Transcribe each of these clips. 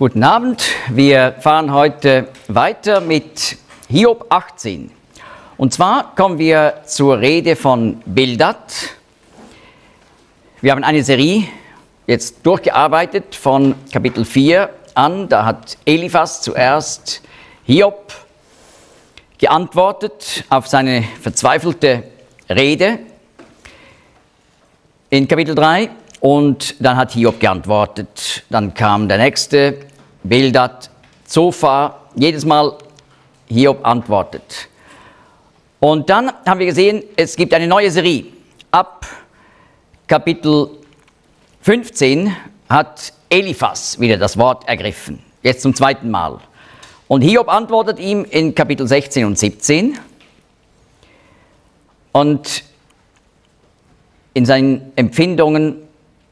Guten Abend, wir fahren heute weiter mit Hiob 18. Und zwar kommen wir zur Rede von Bildad. Wir haben eine Serie jetzt durchgearbeitet von Kapitel 4 an. Da hat Eliphas zuerst Hiob geantwortet auf seine verzweifelte Rede in Kapitel 3. Und dann hat Hiob geantwortet. Dann kam der nächste, Bildad, Zophar. Jedes Mal Hiob antwortet. Und dann haben wir gesehen, es gibt eine neue Serie. Ab Kapitel 15 hat Eliphas wieder das Wort ergriffen. Jetzt zum zweiten Mal. Und Hiob antwortet ihm in Kapitel 16 und 17. Und in seinen Empfindungen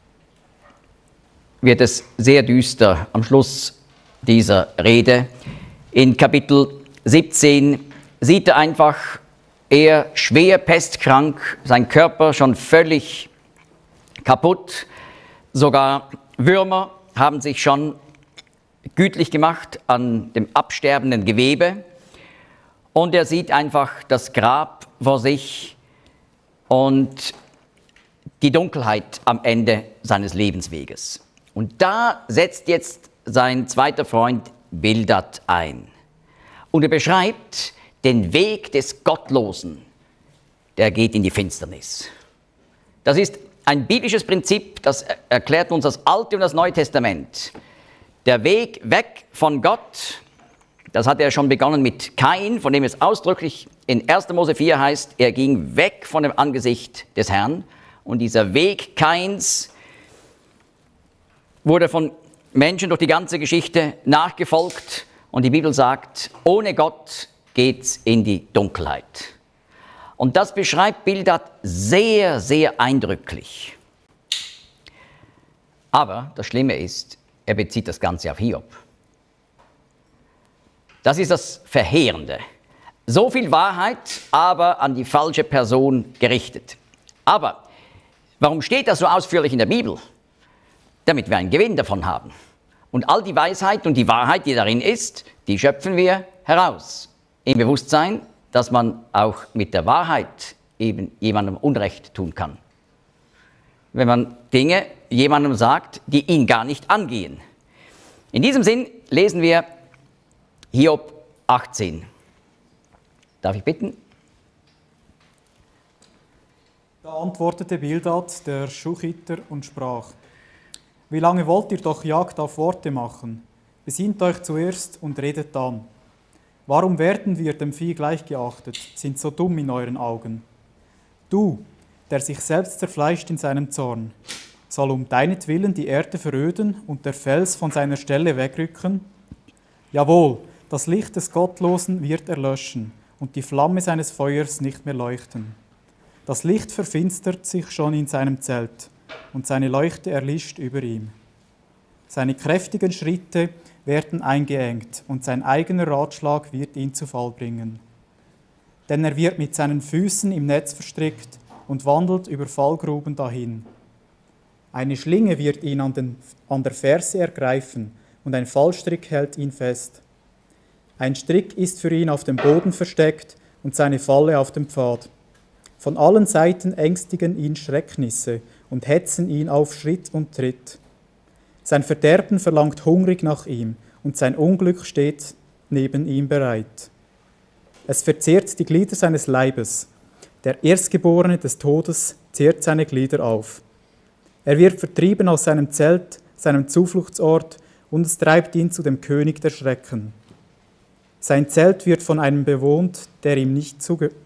wird es sehr düster am Schluss dieser Rede. In Kapitel 17 sieht er einfach, er schwer pestkrank, sein Körper schon völlig kaputt. Sogar Würmer haben sich schon gütlich gemacht an dem absterbenden Gewebe. Und er sieht einfach das Grab vor sich und die Dunkelheit am Ende seines Lebensweges. Und da setzt jetzt sein zweiter Freund Bildad ein. Und er beschreibt den Weg des Gottlosen, der geht in die Finsternis. Das ist ein biblisches Prinzip, das erklärt uns das Alte und das Neue Testament. Der Weg weg von Gott, das hat er schon begonnen mit Kain, von dem es ausdrücklich in 1. Mose 4 heißt, er ging weg von dem Angesicht des Herrn. Und dieser Weg Kains wurde von Menschen durch die ganze Geschichte nachgefolgt. Und die Bibel sagt, ohne Gott geht's in die Dunkelheit. Und das beschreibt Bildad sehr, sehr eindrücklich. Aber das Schlimme ist, er bezieht das Ganze auf Hiob. Das ist das Verheerende. So viel Wahrheit, aber an die falsche Person gerichtet. Aber warum steht das so ausführlich in der Bibel? Damit wir einen Gewinn davon haben. Und all die Weisheit und die Wahrheit, die darin ist, die schöpfen wir heraus. Im Bewusstsein, dass man auch mit der Wahrheit eben jemandem Unrecht tun kann. Wenn man Dinge jemandem sagt, die ihn gar nicht angehen. In diesem Sinn lesen wir Hiob 18. Darf ich bitten? Da antwortete Bildad, der Schuchiter, und sprach: Wie lange wollt ihr doch Jagd auf Worte machen? Besinnt euch zuerst und redet dann. Warum werden wir dem Vieh gleichgeachtet, sind so dumm in euren Augen? Du, der sich selbst zerfleischt in seinem Zorn, soll um deinetwillen die Erde veröden und der Fels von seiner Stelle wegrücken? Jawohl, das Licht des Gottlosen wird erlöschen und die Flamme seines Feuers nicht mehr leuchten. Das Licht verfinstert sich schon in seinem Zelt und seine Leuchte erlischt über ihm. Seine kräftigen Schritte werden eingeengt und sein eigener Ratschlag wird ihn zu Fall bringen. Denn er wird mit seinen Füßen im Netz verstrickt und wandelt über Fallgruben dahin. Eine Schlinge wird ihn an der Ferse ergreifen und ein Fallstrick hält ihn fest. Ein Strick ist für ihn auf dem Boden versteckt und seine Falle auf dem Pfad. Von allen Seiten ängstigen ihn Schrecknisse und hetzen ihn auf Schritt und Tritt. Sein Verderben verlangt hungrig nach ihm und sein Unglück steht neben ihm bereit. Es verzehrt die Glieder seines Leibes. Der Erstgeborene des Todes zehrt seine Glieder auf. Er wird vertrieben aus seinem Zelt, seinem Zufluchtsort, und es treibt ihn zu dem König der Schrecken. Sein Zelt wird von einem bewohnt, der ihm nicht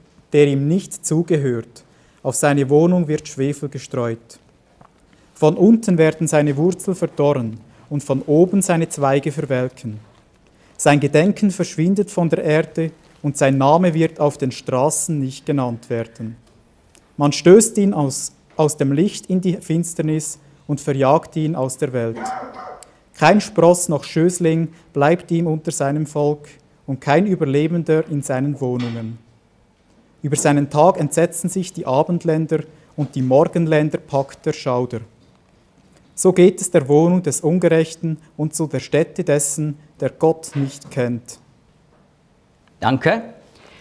zugehört. Auf seine Wohnung wird Schwefel gestreut. Von unten werden seine Wurzeln verdorren und von oben seine Zweige verwelken. Sein Gedenken verschwindet von der Erde und sein Name wird auf den Straßen nicht genannt werden. Man stößt ihn aus dem Licht in die Finsternis und verjagt ihn aus der Welt. Kein Spross noch Schößling bleibt ihm unter seinem Volk und kein Überlebender in seinen Wohnungen. Über seinen Tag entsetzen sich die Abendländer und die Morgenländer packt der Schauder. So geht es der Wohnung des Ungerechten und zu der Stätte dessen, der Gott nicht kennt. Danke.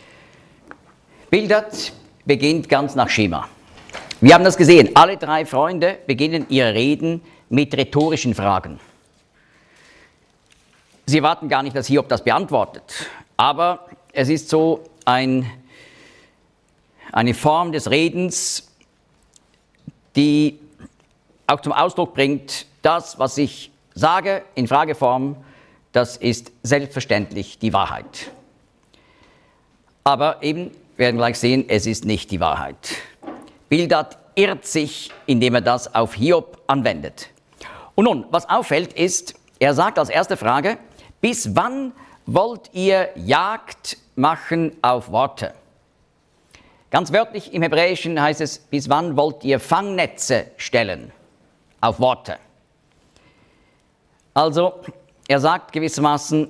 Bildad beginnt ganz nach Schema. Wir haben das gesehen, alle drei Freunde beginnen ihre Reden mit rhetorischen Fragen. Sie erwarten gar nicht, dass Hiob das beantwortet, aber es ist so eine Form des Redens, die auch zum Ausdruck bringt, das, was ich sage in Frageform, das ist selbstverständlich die Wahrheit. Aber eben, wir werden gleich sehen, es ist nicht die Wahrheit. Bildad irrt sich, indem er das auf Hiob anwendet. Und nun, was auffällt ist, er sagt als erste Frage, bis wann wollt ihr Jagd machen auf Worte? Ganz wörtlich im Hebräischen heißt es, bis wann wollt ihr Fangnetze stellen auf Worte? Also, er sagt gewissermaßen,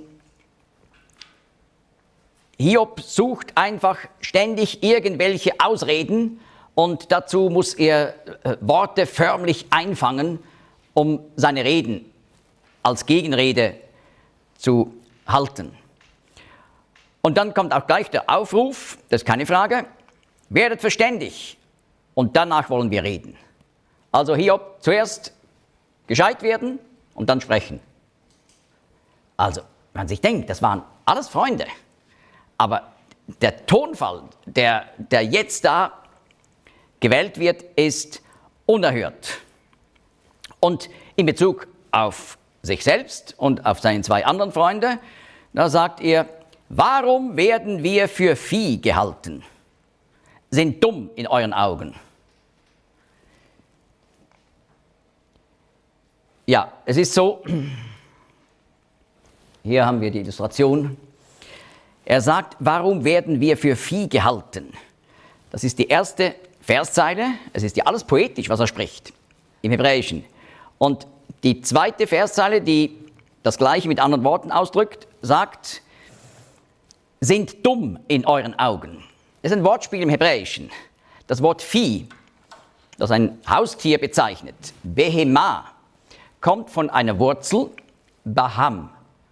Hiob sucht einfach ständig irgendwelche Ausreden und dazu muss er Worte förmlich einfangen, um seine Reden als Gegenrede zu halten. Und dann kommt auch gleich der Aufruf, das ist keine Frage, werdet verständig und danach wollen wir reden. Also Hiob zuerst gescheit werden und dann sprechen. Also, wenn man sich denkt, das waren alles Freunde, aber der Tonfall, der jetzt da gewählt wird, ist unerhört. Und in Bezug auf sich selbst und auf seine zwei anderen Freunde, da sagt er, warum werden wir für Vieh gehalten? Sind dumm in euren Augen. Ja, es ist so, hier haben wir die Illustration. Er sagt, warum werden wir für Vieh gehalten? Das ist die erste Verszeile, es ist ja alles poetisch, was er spricht, im Hebräischen. Und die zweite Verszeile, die das Gleiche mit anderen Worten ausdrückt, sagt, sind dumm in euren Augen. Das ist ein Wortspiel im Hebräischen. Das Wort Vieh, das ein Haustier bezeichnet, Behema, kommt von einer Wurzel, Baham.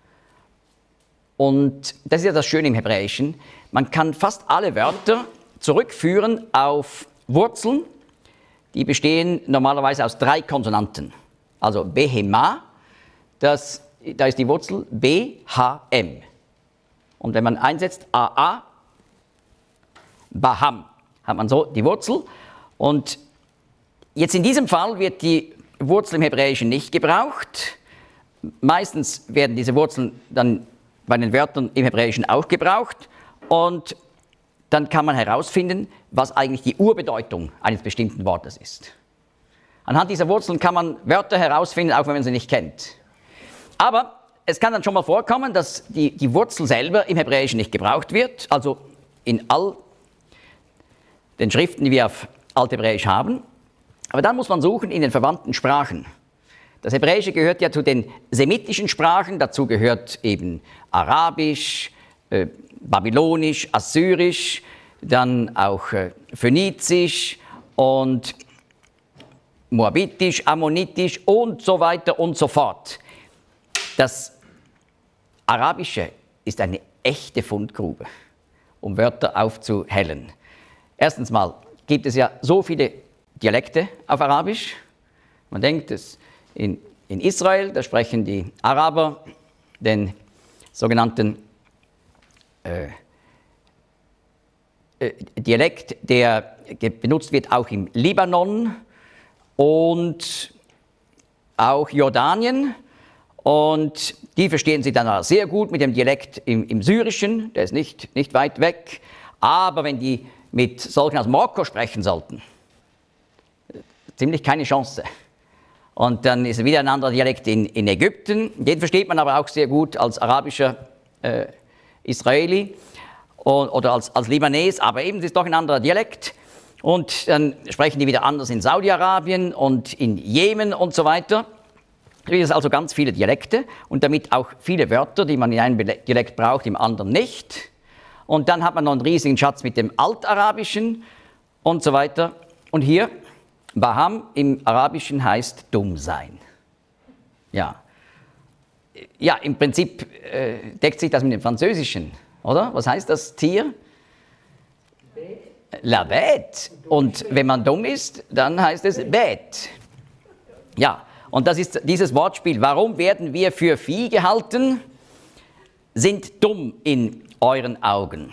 Und das ist ja das Schöne im Hebräischen, man kann fast alle Wörter zurückführen auf Wurzeln, die bestehen normalerweise aus 3 Konsonanten. Also Behema, da ist die Wurzel B-H-M. Und wenn man einsetzt A-A, Baham, hat man so die Wurzel. Und jetzt in diesem Fall wird die Wurzel im Hebräischen nicht gebraucht. Meistens werden diese Wurzeln dann bei den Wörtern im Hebräischen auch gebraucht. Und dann kann man herausfinden, was eigentlich die Urbedeutung eines bestimmten Wortes ist. Anhand dieser Wurzeln kann man Wörter herausfinden, auch wenn man sie nicht kennt. Aber es kann dann schon mal vorkommen, dass die Wurzel selber im Hebräischen nicht gebraucht wird, also in all den Schriften, die wir auf Althebräisch haben. Aber dann muss man suchen in den verwandten Sprachen. Das Hebräische gehört ja zu den semitischen Sprachen, dazu gehört eben Arabisch, Babylonisch, Assyrisch, dann auch Phönizisch und Moabitisch, Ammonitisch und so weiter und so fort. Das Arabische ist eine echte Fundgrube, um Wörter aufzuhellen. Erstens mal gibt es ja so viele Dialekte auf Arabisch. Man denkt, dass in Israel, da sprechen die Araber den sogenannten Dialekt, der benutzt wird auch im Libanon und auch Jordanien. Und die verstehen sich dann sehr gut mit dem Dialekt im Syrischen, der ist nicht weit weg. Aber wenn die mit solchen aus Marokko sprechen sollten, ziemlich keine Chance. Und dann ist wieder ein anderer Dialekt in Ägypten, den versteht man aber auch sehr gut als arabischer Israeli oder als Libanes, aber eben ist doch ein anderer Dialekt. Und dann sprechen die wieder anders in Saudi-Arabien und in Jemen und so weiter. Es gibt also ganz viele Dialekte und damit auch viele Wörter, die man in einem Dialekt braucht, im anderen nicht. Und dann hat man noch einen riesigen Schatz mit dem Altarabischen und so weiter. Und hier, Baham im Arabischen heißt dumm sein. Ja. Ja, im Prinzip deckt sich das mit dem Französischen, oder? Was heißt das Tier? La bête. Und wenn man dumm ist, dann heißt es bête. Ja, und das ist dieses Wortspiel. Warum werden wir für Vieh gehalten? Sind dumm in euren Augen.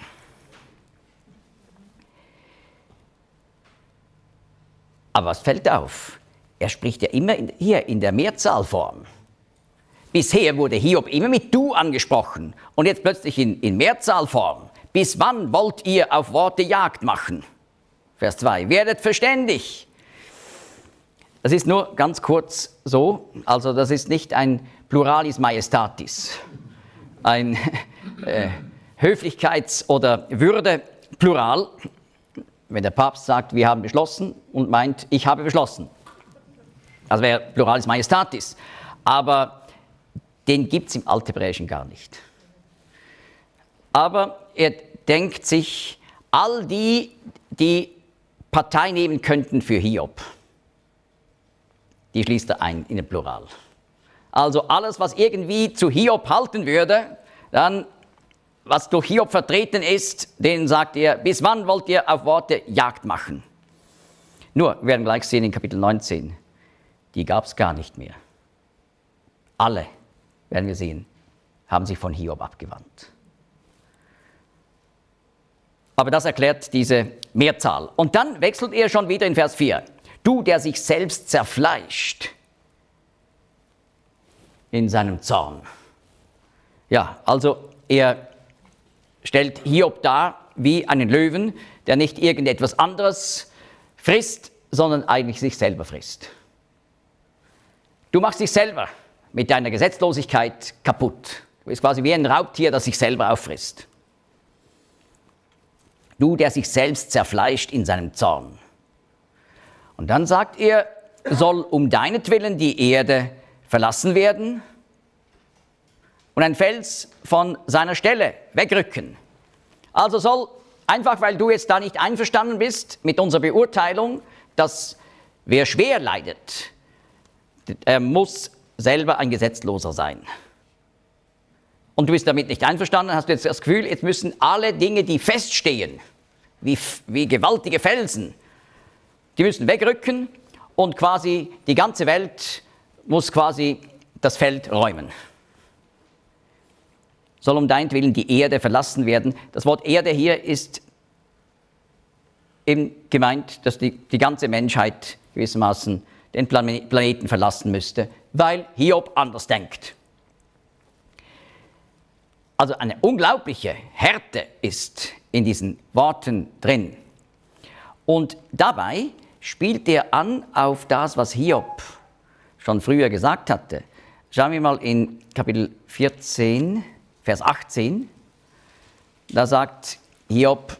Aber was fällt auf? Er spricht ja immer hier in der Mehrzahlform. Bisher wurde Hiob immer mit du angesprochen und jetzt plötzlich in Mehrzahlform. Bis wann wollt ihr auf Worte Jagd machen? Vers 2. Werdet verständig. Das ist nur ganz kurz so, also das ist nicht ein Pluralis Majestatis, ein Höflichkeits- oder Würde-Plural, wenn der Papst sagt, wir haben beschlossen und meint, ich habe beschlossen. Das wäre Pluralis Majestatis, aber den gibt es im Althebräischen gar nicht. Aber er denkt sich, all die, die Partei nehmen könnten für Hiob, die schließt er ein in den Plural. Also alles, was irgendwie zu Hiob halten würde, dann, was durch Hiob vertreten ist, denen sagt er, bis wann wollt ihr auf Worte Jagd machen? Nur, wir werden gleich sehen in Kapitel 19, die gab es gar nicht mehr. Alle, werden wir sehen, haben sich von Hiob abgewandt. Aber das erklärt diese Mehrzahl. Und dann wechselt er schon wieder in Vers 4. Du, der sich selbst zerfleischt in seinem Zorn. Ja, also er stellt Hiob dar wie einen Löwen, der nicht irgendetwas anderes frisst, sondern eigentlich sich selber frisst. Du machst dich selber mit deiner Gesetzlosigkeit kaputt. Du bist quasi wie ein Raubtier, das sich selber auffrisst. Du, der sich selbst zerfleischt in seinem Zorn. Und dann sagt er, soll um deinetwillen die Erde verlassen werden und ein Fels von seiner Stelle wegrücken. Also soll, einfach weil du jetzt da nicht einverstanden bist mit unserer Beurteilung, dass wer schwer leidet, er muss selber ein Gesetzloser sein. Und du bist damit nicht einverstanden, hast du jetzt das Gefühl, jetzt müssen alle Dinge, die feststehen, wie gewaltige Felsen, die müssen wegrücken und quasi die ganze Welt muss quasi das Feld räumen. Soll um deinetwillen die Erde verlassen werden. Das Wort Erde hier ist eben gemeint, dass die ganze Menschheit gewissermaßen den Planeten verlassen müsste, weil Hiob anders denkt. Also eine unglaubliche Härte ist in diesen Worten drin. Und dabei spielt er an auf das, was Hiob schon früher gesagt hatte. Schauen wir mal in Kapitel 14, Vers 18. Da sagt Hiob,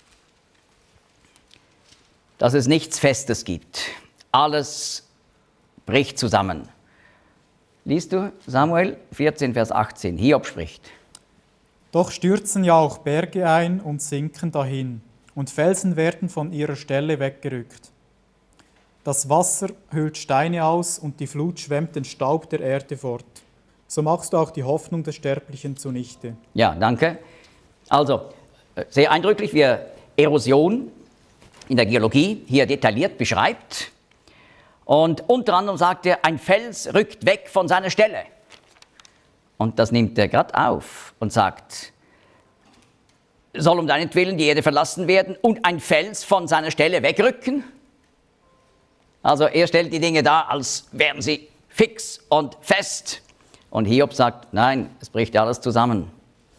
dass es nichts Festes gibt. Alles bricht zusammen. Liest du Samuel 14, Vers 18? Hiob spricht. Doch stürzen ja auch Berge ein und sinken dahin, und Felsen werden von ihrer Stelle weggerückt. Das Wasser hüllt Steine aus und die Flut schwemmt den Staub der Erde fort. So machst du auch die Hoffnung des Sterblichen zunichte. Ja, danke. Also, sehr eindrücklich, wie er Erosion in der Geologie hier detailliert beschreibt. Und unter anderem sagt er, ein Fels rückt weg von seiner Stelle. Und das nimmt er gerade auf und sagt, soll um deinetwillen die Erde verlassen werden und ein Fels von seiner Stelle wegrücken? Also er stellt die Dinge dar, als wären sie fix und fest. Und Hiob sagt, nein, es bricht alles zusammen.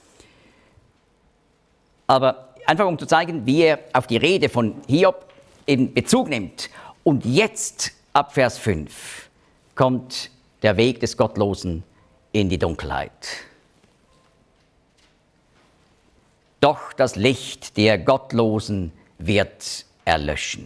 Aber einfach um zu zeigen, wie er auf die Rede von Hiob in Bezug nimmt. Und jetzt, ab Vers 5, kommt der Weg des Gottlosen in die Dunkelheit. Doch das Licht der Gottlosen wird erlöschen.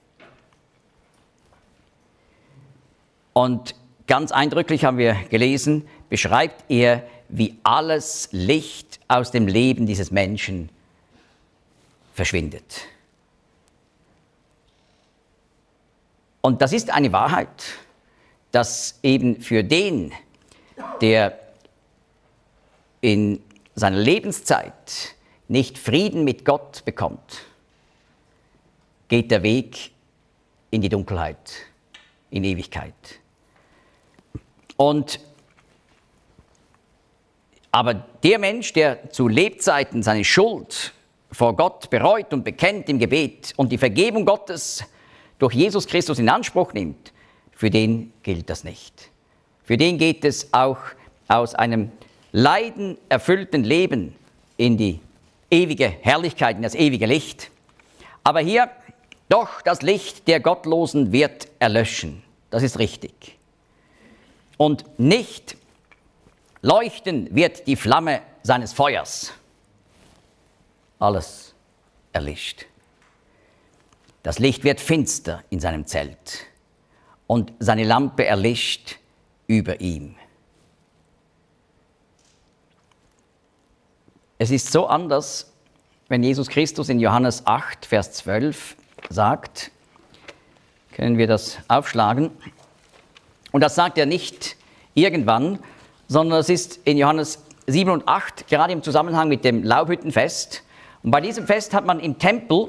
Und ganz eindrücklich haben wir gelesen, beschreibt er, wie alles Licht aus dem Leben dieses Menschen verschwindet. Und das ist eine Wahrheit, dass eben für den, der in seiner Lebenszeit nicht Frieden mit Gott bekommt, geht der Weg in die Dunkelheit, in Ewigkeit. Aber der Mensch, der zu Lebzeiten seine Schuld vor Gott bereut und bekennt im Gebet und die Vergebung Gottes durch Jesus Christus in Anspruch nimmt, für den gilt das nicht. Für den geht es auch aus einem leidenerfüllten Leben in die ewige Herrlichkeit, in das ewige Licht. Aber hier, doch das Licht der Gottlosen wird erlöschen. Das ist richtig. Und nicht leuchten wird die Flamme seines Feuers. Alles erlischt. Das Licht wird finster in seinem Zelt und seine Lampe erlischt über ihm. Es ist so anders, wenn Jesus Christus in Johannes 8, Vers 12 sagt, können wir das aufschlagen, und das sagt er nicht irgendwann, sondern es ist in Johannes 7 und 8, gerade im Zusammenhang mit dem Laubhüttenfest. Und bei diesem Fest hat man im Tempel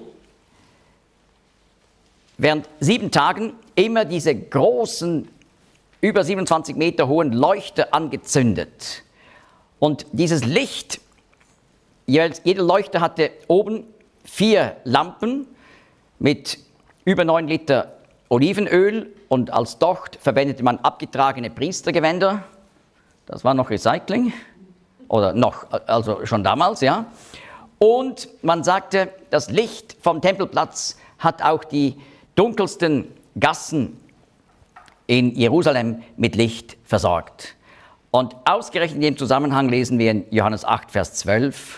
während 7 Tagen immer diese großen, über 27 Meter hohen Leuchter angezündet. Und dieses Licht, jeder Leuchter hatte oben 4 Lampen mit über 9 Liter Olivenöl, und als Docht verwendete man abgetragene Priestergewänder. Das war noch Recycling, oder noch, also schon damals, ja. Und man sagte, das Licht vom Tempelplatz hat auch die dunkelsten Gassen in Jerusalem mit Licht versorgt. Und ausgerechnet in dem Zusammenhang lesen wir in Johannes 8, Vers 12.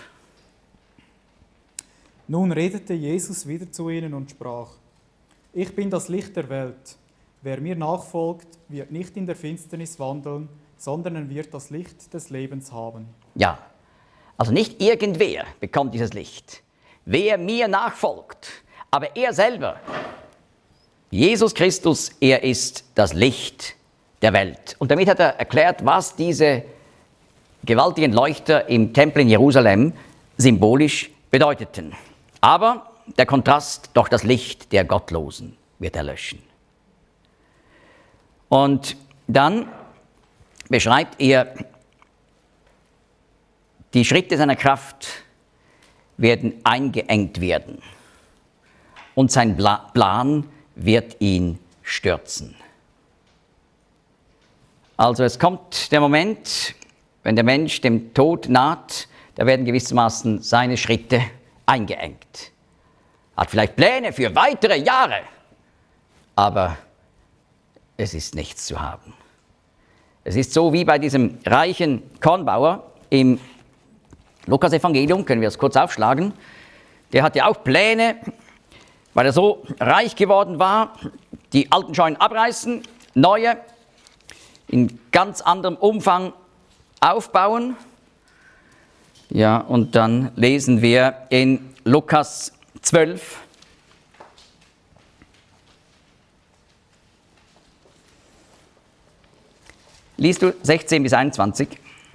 Nun redete Jesus wieder zu ihnen und sprach: Ich bin das Licht der Welt. Wer mir nachfolgt, wird nicht in der Finsternis wandeln, sondern er wird das Licht des Lebens haben. Ja, also nicht irgendwer bekommt dieses Licht. Wer mir nachfolgt, aber er selber, Jesus Christus, er ist das Licht der Welt. Und damit hat er erklärt, was diese gewaltigen Leuchter im Tempel in Jerusalem symbolisch bedeuteten. Aber der Kontrast, doch das Licht der Gottlosen wird erlöschen. Und dann beschreibt er, die Schritte seiner Kraft werden eingeengt werden und sein Plan wird ihn stürzen. Also es kommt der Moment, wenn der Mensch dem Tod naht, da werden gewissermaßen seine Schritte eingeengt. Hat vielleicht Pläne für weitere Jahre, aber es ist nichts zu haben. Es ist so wie bei diesem reichen Kornbauer im Lukas-Evangelium, können wir das kurz aufschlagen. Der hatte auch Pläne, weil er so reich geworden war, die alten Scheunen abreißen, neue in ganz anderem Umfang aufbauen. Ja, und dann lesen wir in Lukas 12, liest du 16 bis 21.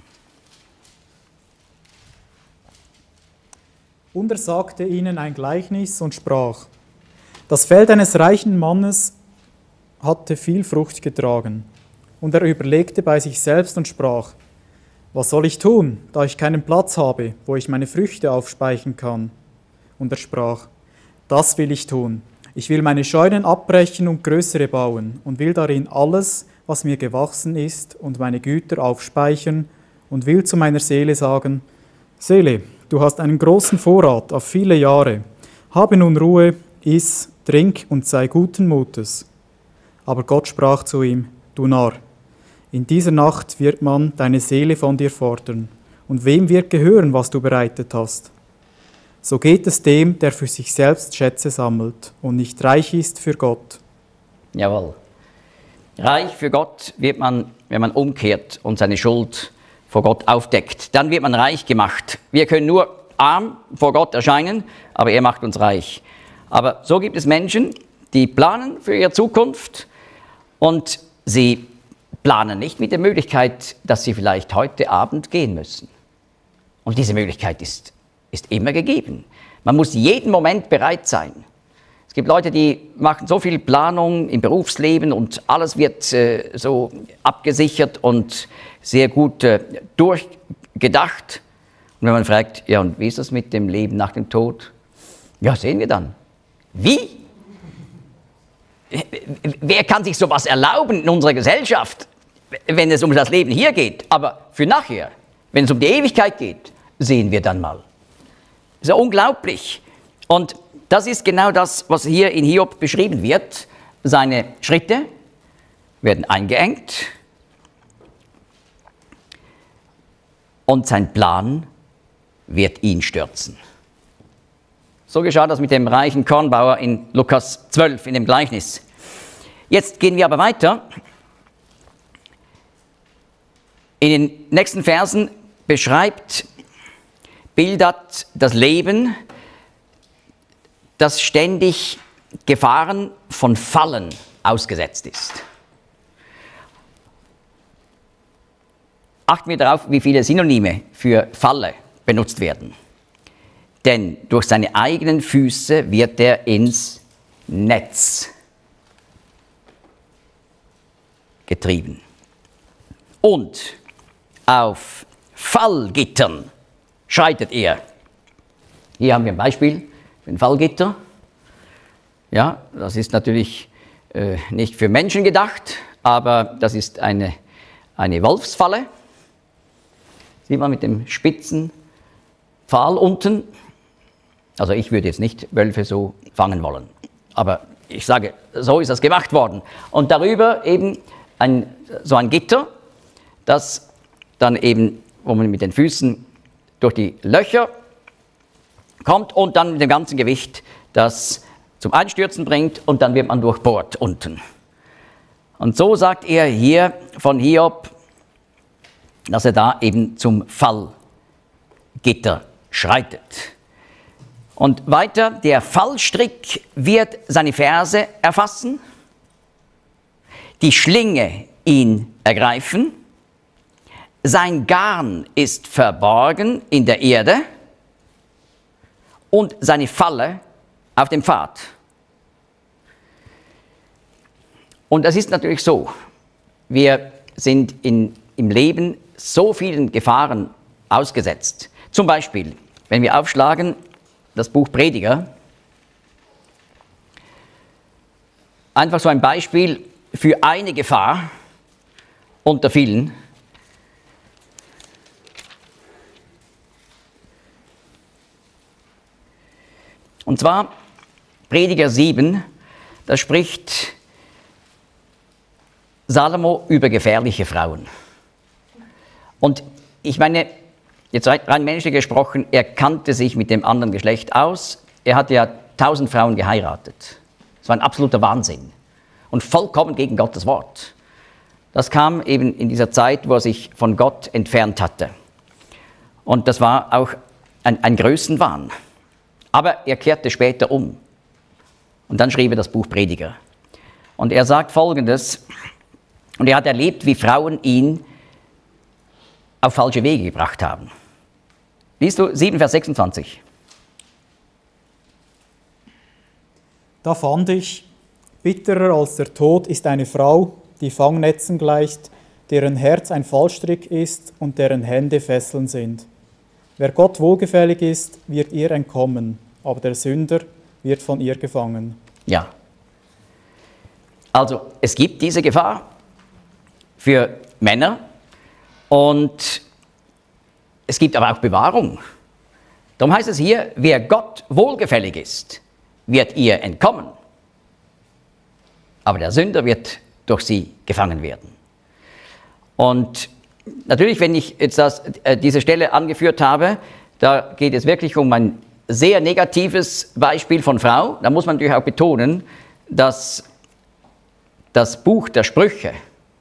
Und er sagte ihnen ein Gleichnis und sprach: Das Feld eines reichen Mannes hatte viel Frucht getragen. Und er überlegte bei sich selbst und sprach: Was soll ich tun, da ich keinen Platz habe, wo ich meine Früchte aufspeichern kann? Und er sprach: Das will ich tun. Ich will meine Scheunen abbrechen und größere bauen und will darin alles, was mir gewachsen ist, und meine Güter aufspeichern und will zu meiner Seele sagen: Seele, du hast einen großen Vorrat auf viele Jahre. Habe nun Ruhe, iss, trink und sei guten Mutes. Aber Gott sprach zu ihm: Du Narr, in dieser Nacht wird man deine Seele von dir fordern. Und wem wird gehören, was du bereitet hast? So geht es dem, der für sich selbst Schätze sammelt und nicht reich ist für Gott. Jawohl. Reich für Gott wird man, wenn man umkehrt und seine Schuld vor Gott aufdeckt. Dann wird man reich gemacht. Wir können nur arm vor Gott erscheinen, aber er macht uns reich. Aber so gibt es Menschen, die planen für ihre Zukunft und sie planen nicht mit der Möglichkeit, dass sie vielleicht heute Abend gehen müssen. Und diese Möglichkeit ist immer gegeben. Man muss jeden Moment bereit sein. Es gibt Leute, die machen so viel Planung im Berufsleben und alles wird so abgesichert und sehr gut durchgedacht. Und wenn man fragt, ja, und wie ist das mit dem Leben nach dem Tod? Ja, sehen wir dann. Wie? Wer kann sich sowas erlauben in unserer Gesellschaft, wenn es um das Leben hier geht? Aber für nachher, wenn es um die Ewigkeit geht, sehen wir dann mal. Das ist ja unglaublich. Und das ist genau das, was hier in Hiob beschrieben wird. Seine Schritte werden eingeengt und sein Plan wird ihn stürzen. So geschah das mit dem reichen Kornbauer in Lukas 12 in dem Gleichnis. Jetzt gehen wir aber weiter. In den nächsten Versen beschreibt Bildad das Leben, das ständig Gefahren von Fallen ausgesetzt ist. Achten wir darauf, wie viele Synonyme für Falle benutzt werden. Denn durch seine eigenen Füße wird er ins Netz getrieben. Und auf Fallgittern schreitet er. Hier haben wir ein Beispiel für ein Fallgitter. Ja, das ist natürlich nicht für Menschen gedacht, aber das ist eine Wolfsfalle. Sieht man mit dem spitzen Pfahl unten. Also ich würde jetzt nicht Wölfe so fangen wollen, aber ich sage, so ist das gemacht worden. Und darüber eben so ein Gitter, das dann eben, wo man mit den Füßen durch die Löcher kommt und dann mit dem ganzen Gewicht das zum Einstürzen bringt und dann wird man durchbohrt unten. Und so sagt er hier von Hiob, dass er da eben zum Fallgitter schreitet. Und weiter, der Fallstrick wird seine Ferse erfassen, die Schlinge ihn ergreifen, sein Garn ist verborgen in der Erde und seine Falle auf dem Pfad. Und es ist natürlich so, wir sind im Leben so vielen Gefahren ausgesetzt. Zum Beispiel, wenn wir aufschlagen, das Buch Prediger, einfach so ein Beispiel für eine Gefahr unter vielen. Und zwar Prediger 7, da spricht Salomo über gefährliche Frauen. Und ich meine, jetzt rein menschlich gesprochen, er kannte sich mit dem anderen Geschlecht aus. Er hatte ja 1000 Frauen geheiratet. Das war ein absoluter Wahnsinn. Und vollkommen gegen Gottes Wort. Das kam eben in dieser Zeit, wo er sich von Gott entfernt hatte. Und das war auch ein Größenwahn. Aber er kehrte später um. Und dann schrieb er das Buch Prediger. Und er sagt Folgendes, und er hat erlebt, wie Frauen ihn auf falsche Wege gebracht haben. Liest du 7, Vers 26. Da fand ich, bitterer als der Tod ist eine Frau, die Fangnetzen gleicht, deren Herz ein Fallstrick ist und deren Hände Fesseln sind. Wer Gott wohlgefällig ist, wird ihr entkommen, aber der Sünder wird von ihr gefangen. Ja. Also es gibt diese Gefahr für Männer und es gibt aber auch Bewahrung. Darum heißt es hier, wer Gott wohlgefällig ist, wird ihr entkommen. Aber der Sünder wird durch sie gefangen werden. Und natürlich, wenn ich jetzt diese Stelle angeführt habe, da geht es wirklich um ein sehr negatives Beispiel von Frau. Da muss man natürlich auch betonen, dass das Buch der Sprüche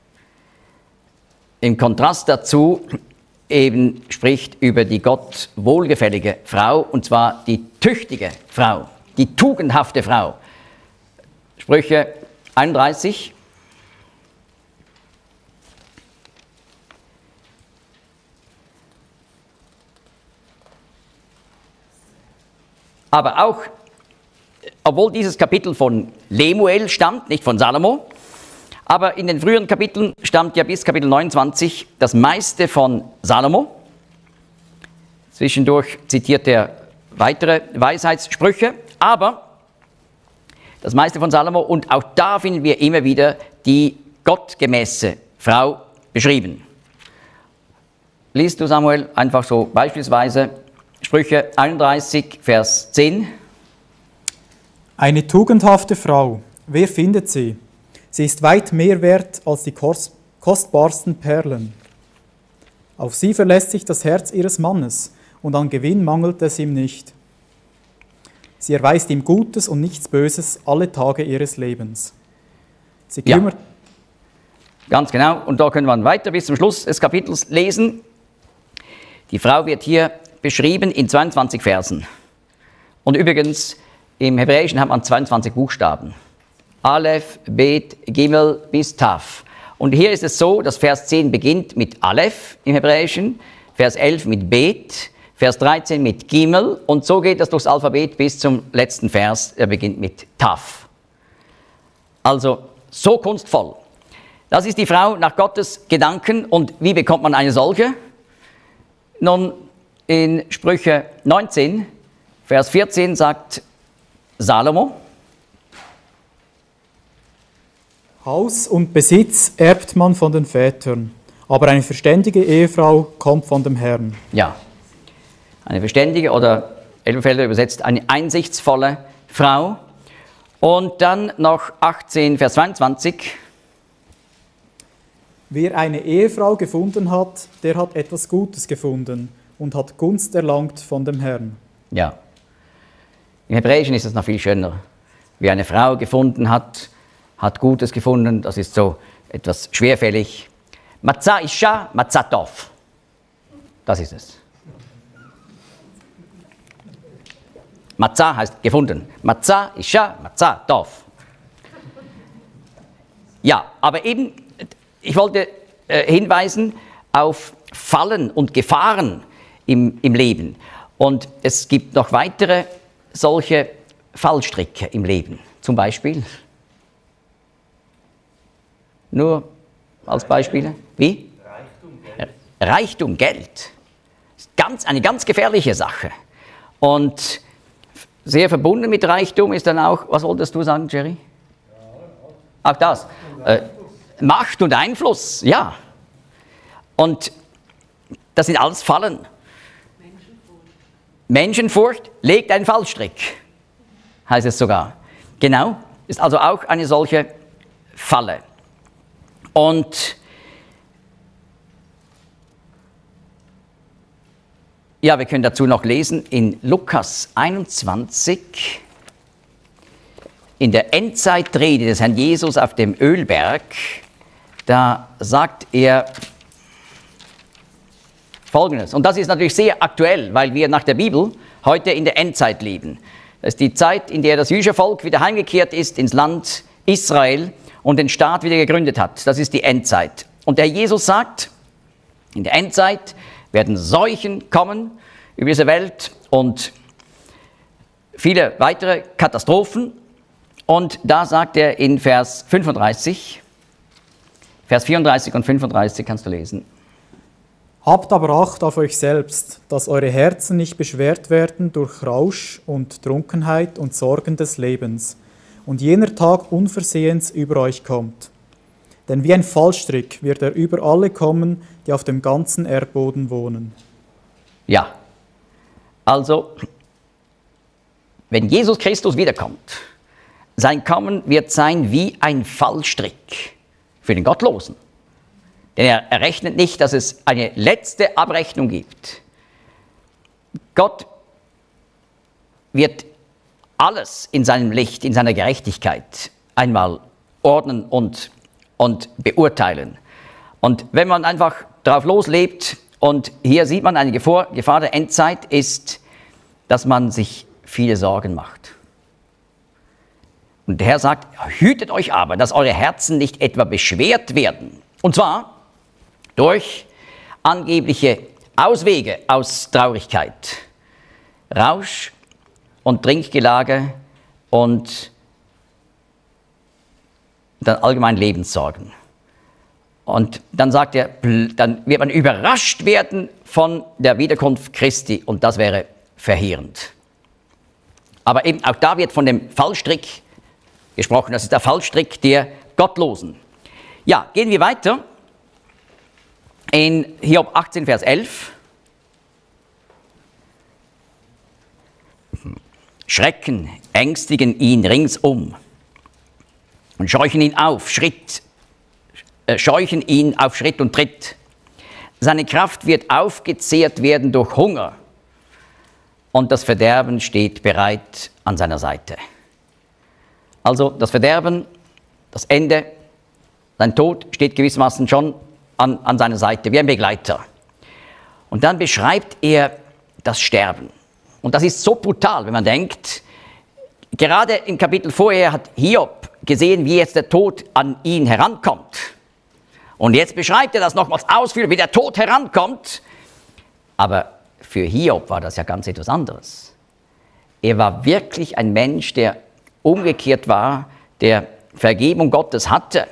im Kontrast dazu eben spricht über die Gott wohlgefällige Frau, und zwar die tüchtige Frau, die tugendhafte Frau. Sprüche 31. Aber auch, obwohl dieses Kapitel von Lemuel stammt, nicht von Salomo, aber in den früheren Kapiteln stammt ja bis Kapitel 29 das meiste von Salomo. Zwischendurch zitiert er weitere Weisheitssprüche, aber das meiste von Salomo, und auch da finden wir immer wieder die gottgemäße Frau beschrieben. Liest du, Samuel, einfach so beispielsweise Sprüche 31, Vers 10. Eine tugendhafte Frau, wer findet sie? Sie ist weit mehr wert als die kostbarsten Perlen. Auf sie verlässt sich das Herz ihres Mannes, und an Gewinn mangelt es ihm nicht. Sie erweist ihm Gutes und nichts Böses alle Tage ihres Lebens. Sie kümmert... Ja, ganz genau. Und da können wir weiter bis zum Schluss des Kapitels lesen. Die Frau wird hier beschrieben in 22 Versen. Und übrigens, im Hebräischen hat man 22 Buchstaben. Aleph, Bet, Gimel bis Taf. Und hier ist es so, dass Vers 10 beginnt mit Aleph im Hebräischen, Vers 11 mit Bet, Vers 13 mit Gimel, und so geht das durchs Alphabet bis zum letzten Vers, der beginnt mit Taf. Also so kunstvoll. Das ist die Frau nach Gottes Gedanken. Und wie bekommt man eine solche? Nun, in Sprüche 19, Vers 14 sagt Salomo: Haus und Besitz erbt man von den Vätern, aber eine verständige Ehefrau kommt von dem Herrn. Ja, eine verständige, oder Elberfelder übersetzt, eine einsichtsvolle Frau. Und dann noch 18, Vers 22. Wer eine Ehefrau gefunden hat, der hat etwas Gutes gefunden und hat Gunst erlangt von dem Herrn. Ja, im Hebräischen ist es noch viel schöner. Wer eine Frau gefunden hat, hat Gutes gefunden. Das ist so etwas schwerfällig. Matzah isha, matzah tov. Das ist es. Matzah heißt gefunden. Matzah isha, matzah tov. Ja, aber eben, ich wollte hinweisen auf Fallen und Gefahren im Leben. Und es gibt noch weitere solche Fallstricke im Leben. Zum Beispiel, nur als Beispiele, wie? Reichtum, Geld. Eine ganz gefährliche Sache. Und sehr verbunden mit Reichtum ist dann auch, was wolltest du sagen, Jerry? Auch das. Macht und Einfluss, ja. Und das sind alles Fallen. Menschenfurcht legt einen Fallstrick, heißt es sogar. Genau, ist also auch eine solche Falle. Und ja, wir können dazu noch lesen in Lukas 21, in der Endzeitrede des Herrn Jesus auf dem Ölberg. Da sagt er Folgendes, und das ist natürlich sehr aktuell, weil wir nach der Bibel heute in der Endzeit leben. Das ist die Zeit, in der das jüdische Volk wieder heimgekehrt ist ins Land Israel und den Staat wieder gegründet hat. Das ist die Endzeit. Und der Jesus sagt, in der Endzeit werden Seuchen kommen über diese Welt und viele weitere Katastrophen. Und da sagt er in Vers 34 und 35 kannst du lesen. Habt aber Acht auf euch selbst, dass eure Herzen nicht beschwert werden durch Rausch und Trunkenheit und Sorgen des Lebens und jener Tag unversehens über euch kommt. Denn wie ein Fallstrick wird er über alle kommen, die auf dem ganzen Erdboden wohnen. Ja, also, wenn Jesus Christus wiederkommt, sein Kommen wird sein wie ein Fallstrick für den Gottlosen. Denn er rechnet nicht, dass es eine letzte Abrechnung gibt. Gott wird alles in seinem Licht, in seiner Gerechtigkeit einmal ordnen und beurteilen. Und wenn man einfach drauf loslebt, und hier sieht man eine Gefahr der Endzeit ist, dass man sich viele Sorgen macht. Und der Herr sagt, hütet euch aber, dass eure Herzen nicht etwa beschwert werden. Und zwar durch angebliche Auswege aus Traurigkeit, Rausch und Trinkgelage und dann allgemein Lebenssorgen. Und dann sagt er, dann wird man überrascht werden von der Wiederkunft Christi und das wäre verheerend. Aber eben auch da wird von dem Fallstrick gesprochen, das ist der Fallstrick der Gottlosen. Ja, gehen wir weiter in Hiob 18, Vers 11. Schrecken ängstigen ihn ringsum und scheuchen ihn auf Schritt und Tritt. Seine Kraft wird aufgezehrt werden durch Hunger und das Verderben steht bereit an seiner Seite. Also das Verderben, das Ende, sein Tod steht gewissermaßen schon an seiner Seite, wie ein Begleiter. Und dann beschreibt er das Sterben. Und das ist so brutal, wenn man denkt, gerade im Kapitel vorher hat Hiob gesehen, wie jetzt der Tod an ihn herankommt. Und jetzt beschreibt er das nochmals ausführlich, wie der Tod herankommt. Aber für Hiob war das ja ganz etwas anderes. Er war wirklich ein Mensch, der umgekehrt war, der Vergebung Gottes hatte.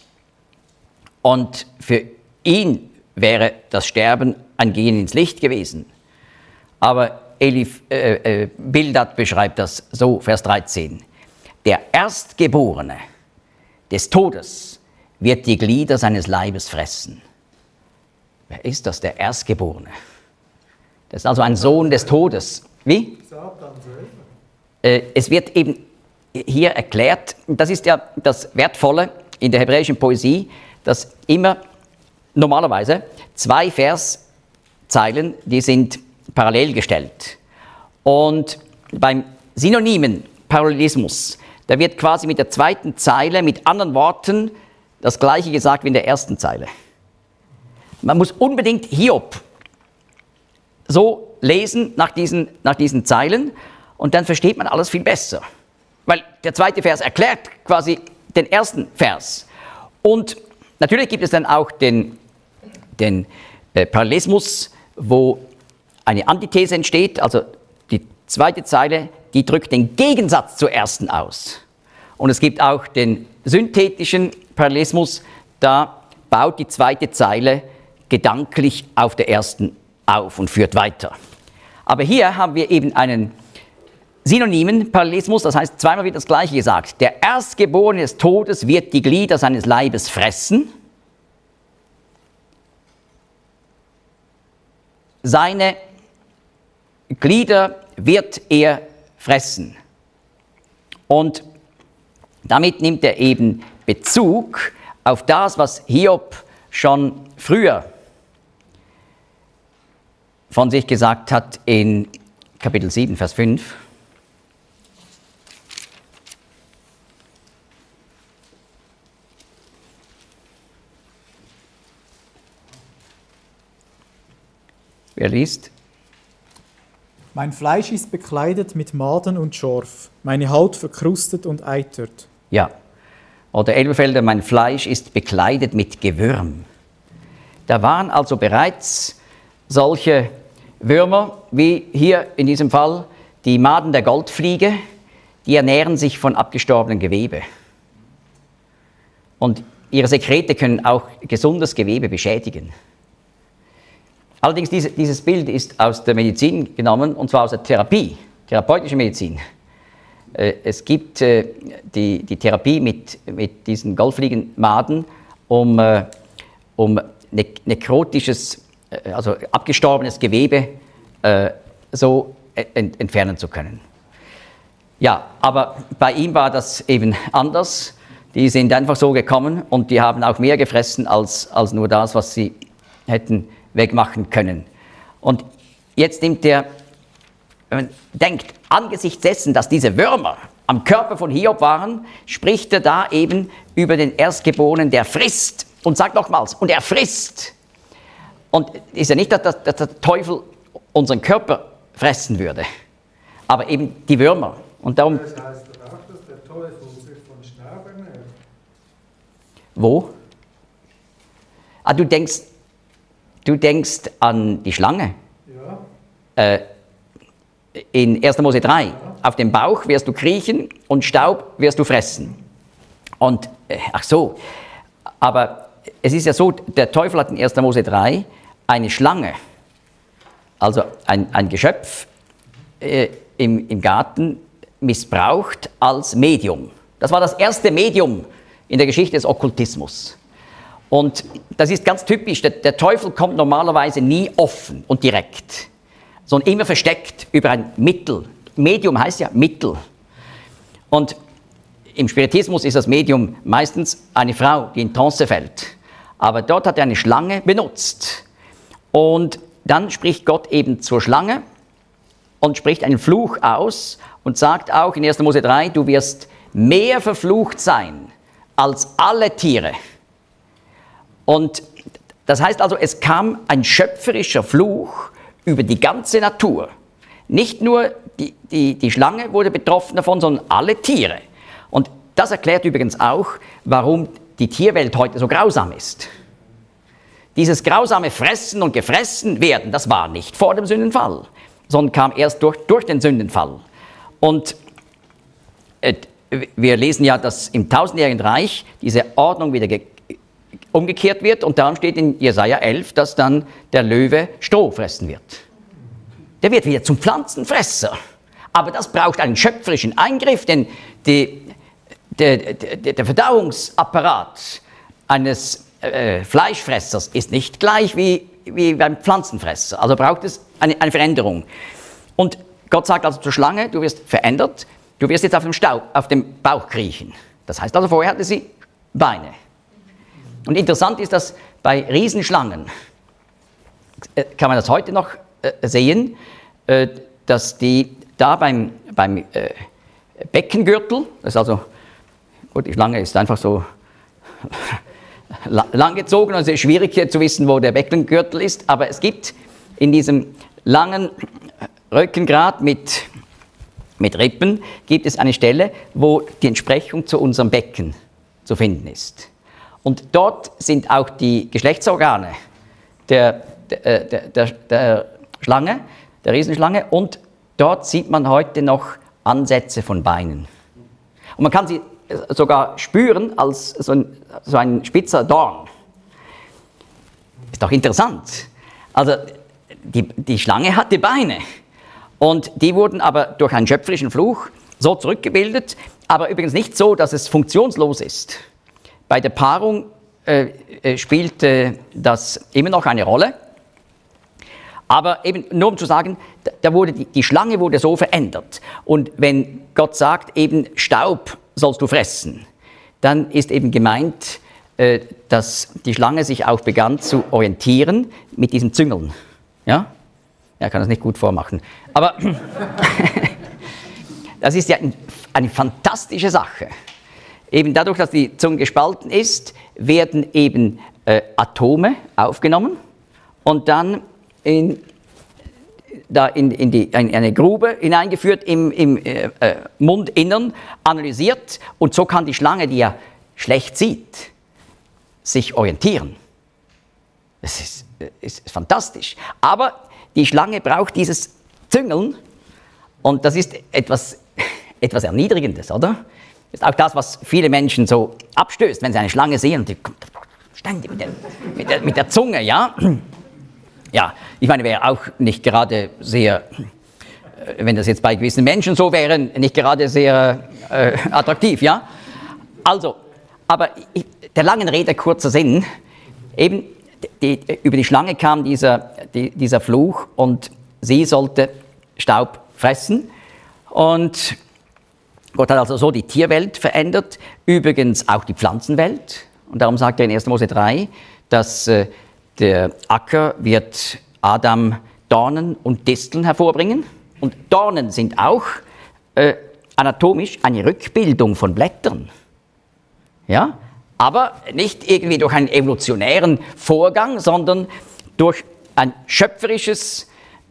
Und für ihn wäre das Sterben ein Gehen ins Licht gewesen. Aber Bildad beschreibt das so, Vers 13. Der Erstgeborene des Todes wird die Glieder seines Leibes fressen. Wer ist das, der Erstgeborene? Das ist also ein Sohn des Todes. Wie? Satan selber. Es wird eben hier erklärt, das ist ja das Wertvolle in der hebräischen Poesie, dass immer normalerweise 2 Verszeilen, die sind parallel gestellt. Und beim synonymen Parallelismus, da wird quasi mit der zweiten Zeile mit anderen Worten das Gleiche gesagt wie in der ersten Zeile. Man muss unbedingt Hiob so lesen nach diesen Zeilen und dann versteht man alles viel besser. Weil der zweite Vers erklärt quasi den ersten Vers. Und natürlich gibt es dann auch den Parallelismus, wo eine Antithese entsteht, also die zweite Zeile, die drückt den Gegensatz zur ersten aus. Und es gibt auch den synthetischen Parallelismus, da baut die zweite Zeile gedanklich auf der ersten auf und führt weiter. Aber hier haben wir eben einen synonymen Parallelismus, das heißt zweimal wird das Gleiche gesagt. Der Erstgeborene des Todes wird die Glieder seines Leibes fressen. Seine Glieder wird er fressen. Und damit nimmt er eben Bezug auf das, was Hiob schon früher von sich gesagt hat in Kapitel 7, Vers 5. Wer liest? Mein Fleisch ist bekleidet mit Maden und Schorf, meine Haut verkrustet und eitert. Ja. Oder Elberfelder, mein Fleisch ist bekleidet mit Gewürm. Da waren also bereits solche Würmer, wie hier in diesem Fall die Maden der Goldfliege, die ernähren sich von abgestorbenem Gewebe. Und ihre Sekrete können auch gesundes Gewebe beschädigen. Allerdings dieses Bild ist aus der Medizin genommen, und zwar aus der Therapie, therapeutische Medizin. Es gibt die Therapie mit diesen Goldfliegenmaden, um nekrotisches, also abgestorbenes Gewebe so entfernen zu können. Ja, aber bei ihm war das eben anders. Die sind einfach so gekommen und die haben auch mehr gefressen als nur das, was sie hätten wegmachen können. Und jetzt nimmt er, wenn man denkt, angesichts dessen, dass diese Würmer am Körper von Hiob waren, spricht er da eben über den Erstgeborenen, der frisst. Und sagt nochmals, und er frisst. Und ist ja nicht, dass der Teufel unseren Körper fressen würde, aber eben die Würmer. Und darum, Das heißt doch auch, dass der Teufel sich von Staub ernährt. wo? Ah, du denkst an die Schlange. Ja, In 1. Mose 3. ja. auf dem Bauch wirst du kriechen und Staub wirst du fressen. Und, ach so, aber es ist ja so, der Teufel hat in 1. Mose 3 eine Schlange, also ein Geschöpf im Garten missbraucht als Medium. Das war das erste Medium in der Geschichte des Okkultismus. Und das ist ganz typisch, der Teufel kommt normalerweise nie offen und direkt, sondern immer versteckt über ein Mittel. Medium heißt ja Mittel. Und im Spiritismus ist das Medium meistens eine Frau, die in Trance fällt. Aber dort hat er eine Schlange benutzt. Und dann spricht Gott eben zur Schlange und spricht einen Fluch aus und sagt auch in 1. Mose 3, du wirst mehr verflucht sein als alle Tiere. Und das heißt also, es kam ein schöpferischer Fluch über die ganze Natur. Nicht nur die Schlange wurde betroffen davon, sondern alle Tiere. Und das erklärt übrigens auch, warum die Tierwelt heute so grausam ist. Dieses grausame Fressen und Gefressen werden, das war nicht vor dem Sündenfall, sondern kam erst durch den Sündenfall. Und wir lesen ja, dass im 1000-jährigen Reich diese Ordnung wieder umgekehrt wird und darum steht in Jesaja 11, dass dann der Löwe Stroh fressen wird. Der wird wieder zum Pflanzenfresser. Aber das braucht einen schöpferischen Eingriff, denn der Verdauungsapparat eines Fleischfressers ist nicht gleich wie beim Pflanzenfresser. Also braucht es eine Veränderung. Und Gott sagt also zur Schlange, du wirst verändert, du wirst jetzt auf dem Bauch kriechen. Das heißt also, vorher hatte sie Beine. Und interessant ist, dass bei Riesenschlangen, kann man das heute noch sehen, dass die da beim Beckengürtel, das ist also, gut, die Schlange ist einfach so langgezogen und es ist schwierig zu wissen, wo der Beckengürtel ist, aber es gibt in diesem langen Rückengrat mit Rippen, gibt es eine Stelle, wo die Entsprechung zu unserem Becken zu finden ist. Und dort sind auch die Geschlechtsorgane der Schlange, der Riesenschlange, und dort sieht man heute noch Ansätze von Beinen. Und man kann sie sogar spüren als so ein spitzer Dorn. Ist doch interessant. Also die Schlange hatte Beine und die wurden aber durch einen schöpferischen Fluch so zurückgebildet, aber übrigens nicht so, dass es funktionslos ist. Bei der Paarung spielt das immer noch eine Rolle. Aber eben nur um zu sagen, die Schlange wurde so verändert. Und wenn Gott sagt, eben Staub sollst du fressen, dann ist eben gemeint, dass die Schlange sich auch begann zu orientieren mit diesen Züngeln. Ja? Ja, ich kann das nicht gut vormachen. Aber das ist ja eine fantastische Sache. Eben dadurch, dass die Zunge gespalten ist, werden eben Atome aufgenommen und dann in eine Grube hineingeführt im Mundinnern, analysiert, und so kann die Schlange, die ja schlecht sieht, sich orientieren. Das ist fantastisch. Aber die Schlange braucht dieses Züngeln und das ist etwas Erniedrigendes, oder? Das ist auch das, was viele Menschen so abstößt, wenn sie eine Schlange sehen und die kommt ständig mit der Zunge, ja? Ja, ich meine, wäre auch nicht gerade sehr, wenn das jetzt bei gewissen Menschen so wäre, nicht gerade sehr attraktiv, ja? Also, aber der langen Rede kurzer Sinn, eben über die Schlange kam dieser Fluch und sie sollte Staub fressen und Gott hat also so die Tierwelt verändert, übrigens auch die Pflanzenwelt, und darum sagt er in 1. Mose 3, dass der Acker wird Adam Dornen und Disteln hervorbringen. Und Dornen sind auch anatomisch eine Rückbildung von Blättern. Ja? Aber nicht irgendwie durch einen evolutionären Vorgang, sondern durch einen schöpferischen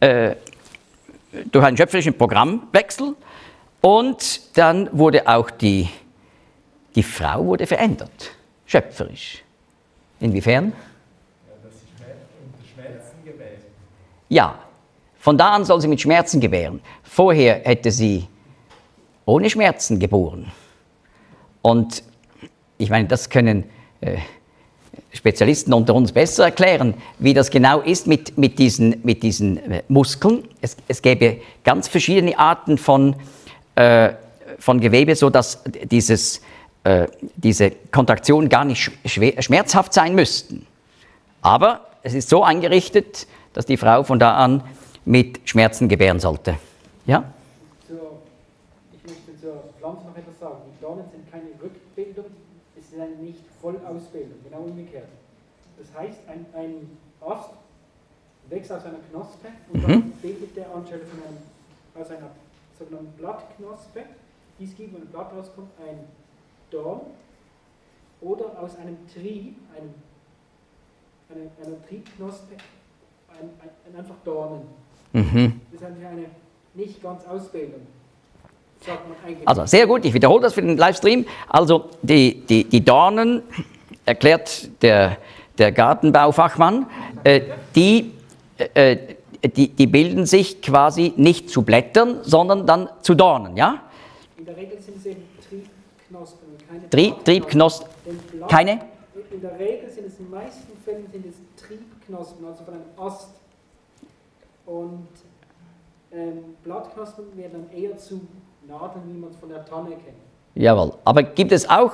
Programmwechsel. Und dann wurde auch die Frau wurde verändert, schöpferisch. Inwiefern? Ja, von da an soll sie mit Schmerzen gebären. Vorher hätte sie ohne Schmerzen geboren. Und ich meine, das können Spezialisten unter uns besser erklären, wie das genau ist mit diesen Muskeln. Es gäbe ganz verschiedene Arten von Gewebe, sodass diese Kontraktionen gar nicht schmerzhaft sein müssten. Aber es ist so eingerichtet, dass die Frau von da an mit Schmerzen gebären sollte. Ja? Ich möchte zur Pflanze noch etwas sagen. Die Dornen sind keine Rückbildung, es ist eine nicht Vollausbildung, genau umgekehrt. Das heißt, ein Ast wächst aus einer Knospe und dann bildet der anstelle aus einer sogenannten Blattknospe, die es gibt, wenn ein Blatt rauskommt, ein Dorn oder aus einem Trieb, einer Triebknospe, einfach Dornen. Das ist eigentlich eine nicht ganz Ausbildung, sagt man eigentlich. Also sehr gut, ich wiederhole das für den Livestream. Also die Dornen, erklärt der Gartenbaufachmann, die bilden sich quasi nicht zu Blättern, sondern dann zu Dornen, ja? In der Regel sind es eben Triebknospen, keine Triebknospen, keine? In der Regel sind es in den meisten Fällen Triebknospen, also von einem Ast. Und Blattknospen werden dann eher zu Nadeln, wie man es von der Tanne kennt. Jawohl, aber gibt es auch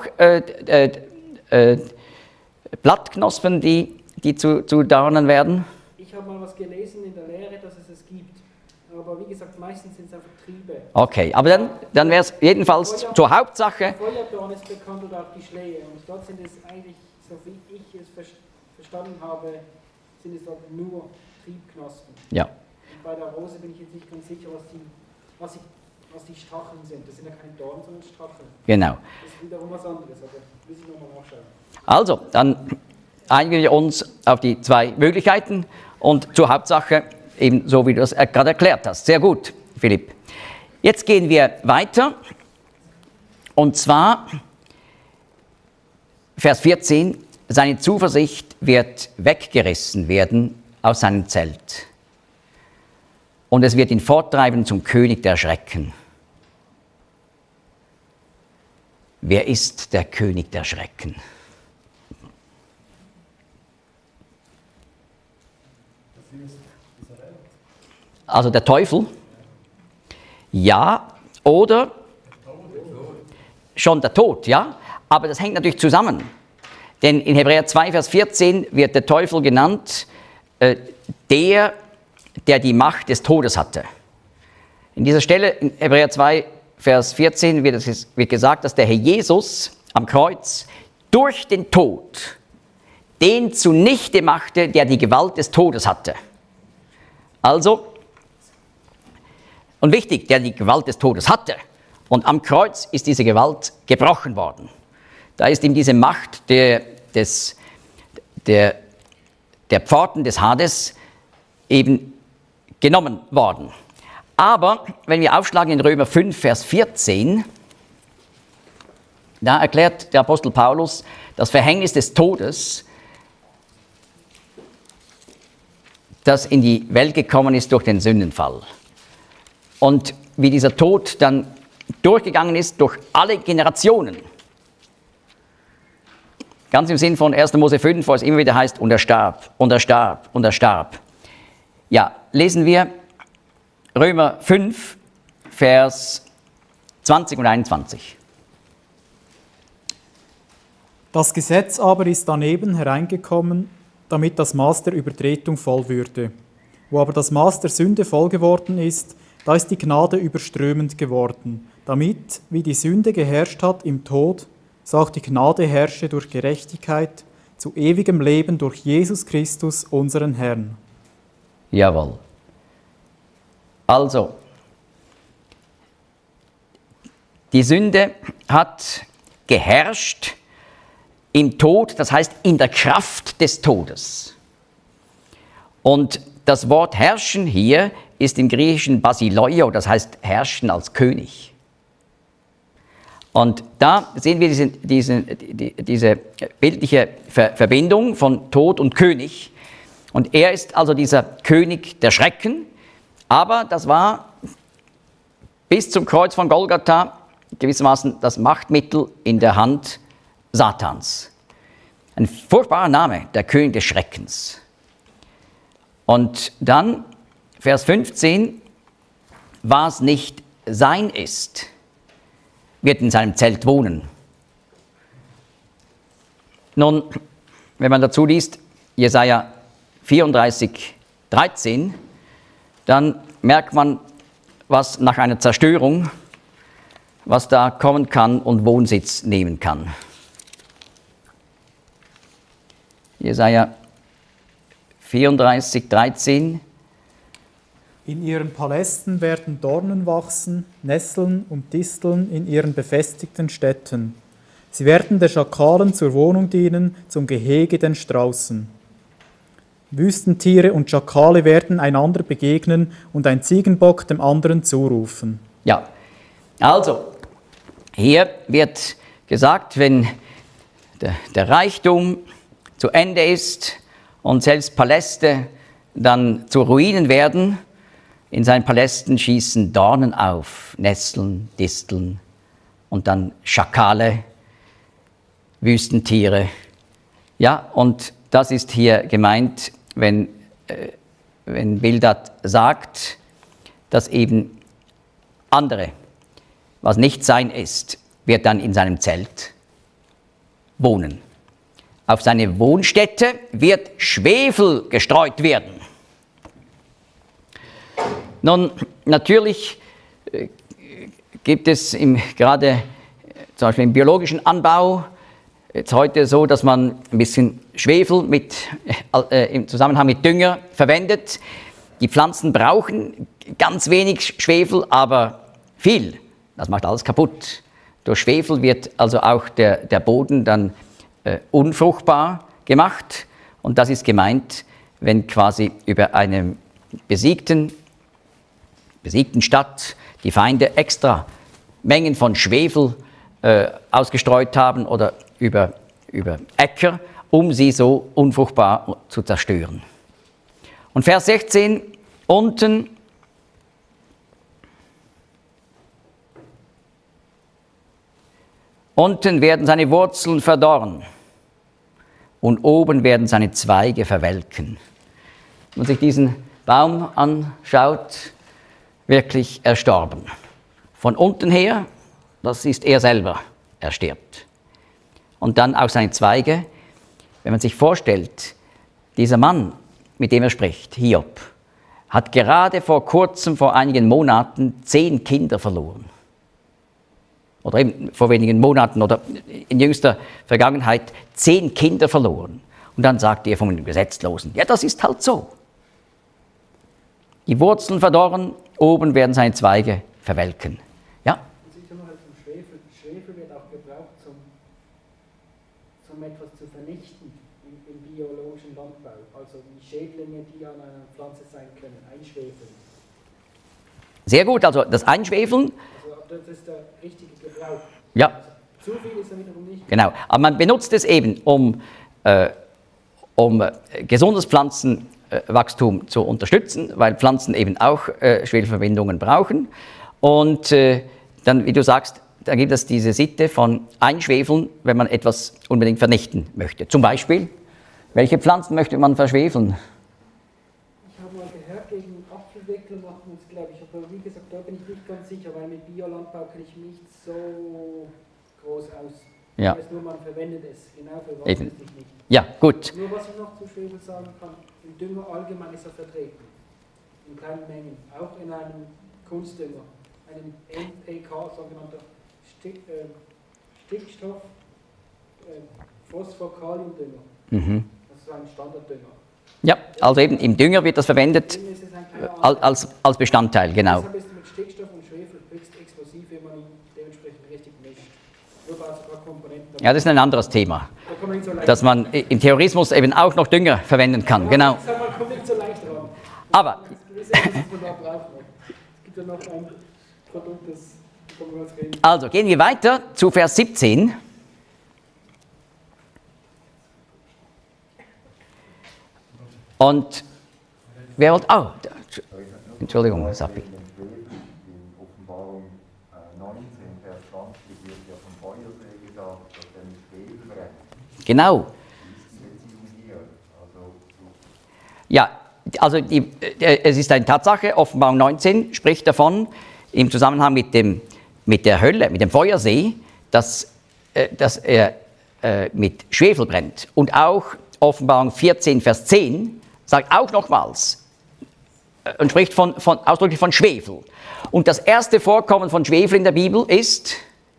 Blattknospen, die zu Dornen werden? Ich habe mal was gelesen in der Lehre, dass es gibt. Aber wie gesagt, meistens sind es einfach Triebe. Okay, aber dann wäre es jedenfalls zur Hauptsache. Feuerdorn ist bekannt oder auch die Schlehe. Und dort sind es eigentlich, so wie ich es verstanden habe, sind es dort nur Triebknospen. Ja. Und bei der Rose bin ich jetzt nicht ganz sicher, was die Stacheln sind. Das sind ja keine Dornen, sondern Stacheln. Genau. Das ist wiederum was anderes, aber muss ich nochmal nachschauen. Also, dann einigen wir uns auf die zwei Möglichkeiten und zur Hauptsache, eben so wie du das gerade erklärt hast. Sehr gut, Philipp. Jetzt gehen wir weiter, und zwar Vers 14, seine Zuversicht wird weggerissen werden aus seinem Zelt. Und es wird ihn forttreiben zum König der Schrecken. Wer ist der König der Schrecken? Also der Teufel? Ja, oder schon der Tod, ja? Aber das hängt natürlich zusammen. Denn in Hebräer 2, Vers 14 wird der Teufel genannt, der die Macht des Todes hatte. In dieser Stelle, in Hebräer 2, Vers 14, wird gesagt, dass der Herr Jesus am Kreuz durch den Tod den zunichte machte, der die Gewalt des Todes hatte. Also, und wichtig, der die Gewalt des Todes hatte. Und am Kreuz ist diese Gewalt gebrochen worden. Da ist ihm diese Macht der Pforten des Hades eben genommen worden. Aber wenn wir aufschlagen in Römer 5, Vers 14, da erklärt der Apostel Paulus das Verhängnis des Todes, das in die Welt gekommen ist durch den Sündenfall. Und wie dieser Tod dann durchgegangen ist durch alle Generationen. Ganz im Sinn von 1. Mose 5, wo es immer wieder heißt, und er starb, und er starb, und er starb. Ja, lesen wir Römer 5, Vers 20 und 21. Das Gesetz aber ist daneben hereingekommen, damit das Maß der Übertretung voll würde. Wo aber das Maß der Sünde voll geworden ist, da ist die Gnade überströmend geworden, damit, wie die Sünde geherrscht hat im Tod, so auch die Gnade herrsche durch Gerechtigkeit zu ewigem Leben durch Jesus Christus, unseren Herrn. Jawohl. Also, die Sünde hat geherrscht im Tod, das heißt in der Kraft des Todes. Und das Wort herrschen hier ist im Griechischen Basileio, das heißt herrschen als König. Und da sehen wir diese bildliche Verbindung von Tod und König. Und er ist also dieser König der Schrecken, aber das war bis zum Kreuz von Golgatha gewissermaßen das Machtmittel in der Hand Satans. Ein furchtbarer Name, der König des Schreckens. Und dann, Vers 15, was nicht sein ist, wird in seinem Zelt wohnen. Nun, wenn man dazu liest, Jesaja 34, 13, dann merkt man, was nach einer Zerstörung, was da kommen kann und Wohnsitz nehmen kann. Jesaja 34, 13. In ihren Palästen werden Dornen wachsen, Nesseln und Disteln in ihren befestigten Städten. Sie werden der Schakalen zur Wohnung dienen, zum Gehege den Straußen. Wüstentiere und Schakale werden einander begegnen und ein Ziegenbock dem anderen zurufen. Ja, also, hier wird gesagt, wenn der Reichtum zu Ende ist und selbst Paläste dann zu Ruinen werden, in seinen Palästen schießen Dornen auf, Nesseln, Disteln und dann Schakale, Wüstentiere. Ja, und das ist hier gemeint, wenn Bildad sagt, dass eben andere, was nicht sein ist, wird dann in seinem Zelt wohnen. Auf seine Wohnstätte wird Schwefel gestreut werden. Nun, natürlich gibt es gerade zum Beispiel im biologischen Anbau jetzt heute so, dass man ein bisschen Schwefel im Zusammenhang mit Dünger verwendet. Die Pflanzen brauchen ganz wenig Schwefel, aber viel. Das macht alles kaputt. Durch Schwefel wird also auch der Boden dann unfruchtbar gemacht. Und das ist gemeint, wenn quasi über eine besiegten Stadt die Feinde extra Mengen von Schwefel ausgestreut haben oder über Äcker, um sie so unfruchtbar zu zerstören. Und Vers 16, unten werden seine Wurzeln verdorren und oben werden seine Zweige verwelken. Wenn man sich diesen Baum anschaut, wirklich erstorben. Von unten her, das ist er selber, er stirbt. Und dann auch seine Zweige. Wenn man sich vorstellt, dieser Mann, mit dem er spricht, Hiob, hat gerade vor kurzem, vor einigen Monaten 10 Kinder verloren. Oder eben vor wenigen Monaten oder in jüngster Vergangenheit 10 Kinder verloren. Und dann sagt er von den Gesetzlosen, ja, das ist halt so. Die Wurzeln verdorren, oben werden seine Zweige verwelken. Ja? Sicher noch zum Schwefel. Schwefel wird auch gebraucht, um etwas zu vernichten im biologischen Landbau. Also die Schädlinge, die an einer Pflanze sein können, einschwefeln. Sehr gut, also das Einschwefeln. Also das ist der richtige Gebrauch. Ja. Also, zu viel ist er wiederum nicht. Genau, aber man benutzt es eben, um gesundes Pflanzenwachstum zu unterstützen, weil Pflanzen eben auch Schwefelverbindungen brauchen. Und dann, wie du sagst, da gibt es diese Sitte von Einschwefeln, wenn man etwas unbedingt vernichten möchte. Zum Beispiel, welche Pflanzen möchte man verschwefeln? Ich habe mal gehört, gegen Apfelwickel machen wir es, glaube ich, aber wie gesagt, da bin ich nicht ganz sicher, weil mit Biolandbau kenne ich mich nicht so groß aus. Ja. Ich weiß nur, man verwendet es, genau für was Eben. ist es nicht. Ja, gut. Nur was ich noch zu Schwefel sagen kann, im Dünger allgemein ist er vertreten, in kleinen Mengen, auch in einem Kunstdünger, einem NPK, sogenannter Stickstoff, Phosphor-Kaliumdünger. Mhm. Das ist ein Standarddünger. Ja, also eben im Dünger wird das verwendet Im Dünger ist es ein kleiner als Bestandteil, genau. Deshalb ist es mit Stickstoff und Schwefel höchst explosiv, wenn man ihn dementsprechend richtig mischt. Nur braucht es ein paar Komponenten. Ja, das ist ein anderes Thema, Da kommt man nicht so leicht dass man im Terrorismus eben auch noch Dünger verwenden kann, genau. Ich sag mal, kommt nicht so leicht ran. Aber Es gibt gewisse, was man da braucht. Es gibt ja noch ein Produkt, das kommen wir jetzt reden. also gehen wir weiter zu Vers 17. Und wer wollte, Entschuldigung, Sappi. In Offenbarung 19, Vers 20 wird ja vom Feuersee gesagt, dass der mit Schwefel brennt. Genau. Wie ist die Beziehung hier? Also, Ja, also es ist eine Tatsache, Offenbarung 19 spricht davon, im Zusammenhang mit der Hölle, mit dem Feuersee, dass er mit Schwefel brennt. Und auch Offenbarung 14, Vers 10 sagt auch nochmals und spricht ausdrücklich von Schwefel. Und das erste Vorkommen von Schwefel in der Bibel ist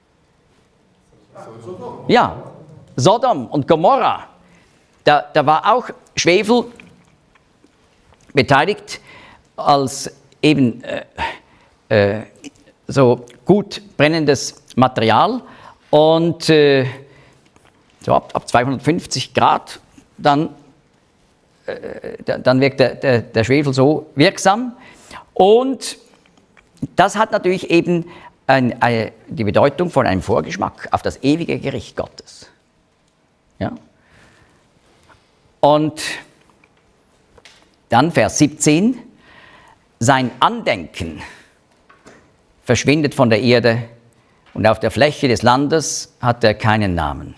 ja, Sodom und Gomorra. Da war auch Schwefel beteiligt als eben so gut brennendes Material und so ab 250 Grad dann wirkt der Schwefel so wirksam. Und das hat natürlich eben die Bedeutung von einem Vorgeschmack auf das ewige Gericht Gottes. Ja? Und dann Vers 17, sein Andenken verschwindet von der Erde und auf der Fläche des Landes hat er keinen Namen.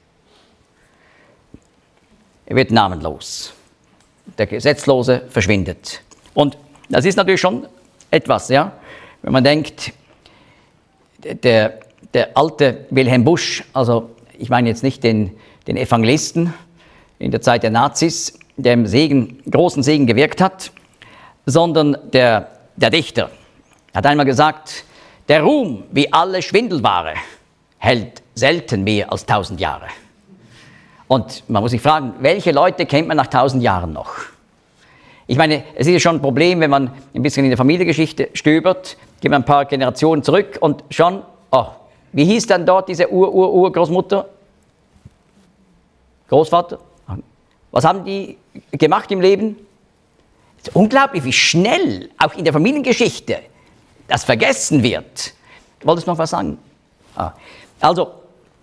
Er wird namenlos. Der Gesetzlose verschwindet. Und das ist natürlich schon etwas, ja, wenn man denkt, der alte Wilhelm Busch, also ich meine jetzt nicht den Evangelisten in der Zeit der Nazis, der im großen Segen gewirkt hat, sondern der Dichter hat einmal gesagt, der Ruhm wie alle Schwindelware hält selten mehr als 1000 Jahre. Und man muss sich fragen, welche Leute kennt man nach 1000 Jahren noch? Ich meine, es ist ja schon ein Problem, wenn man ein bisschen in der Familiengeschichte stöbert, geht man ein paar Generationen zurück und schon, wie hieß dann dort diese Urgroßmutter? Großvater? Was haben die gemacht im Leben? Es ist unglaublich, wie schnell, auch in der Familiengeschichte, das vergessen wird. Wolltest du noch was sagen? Also,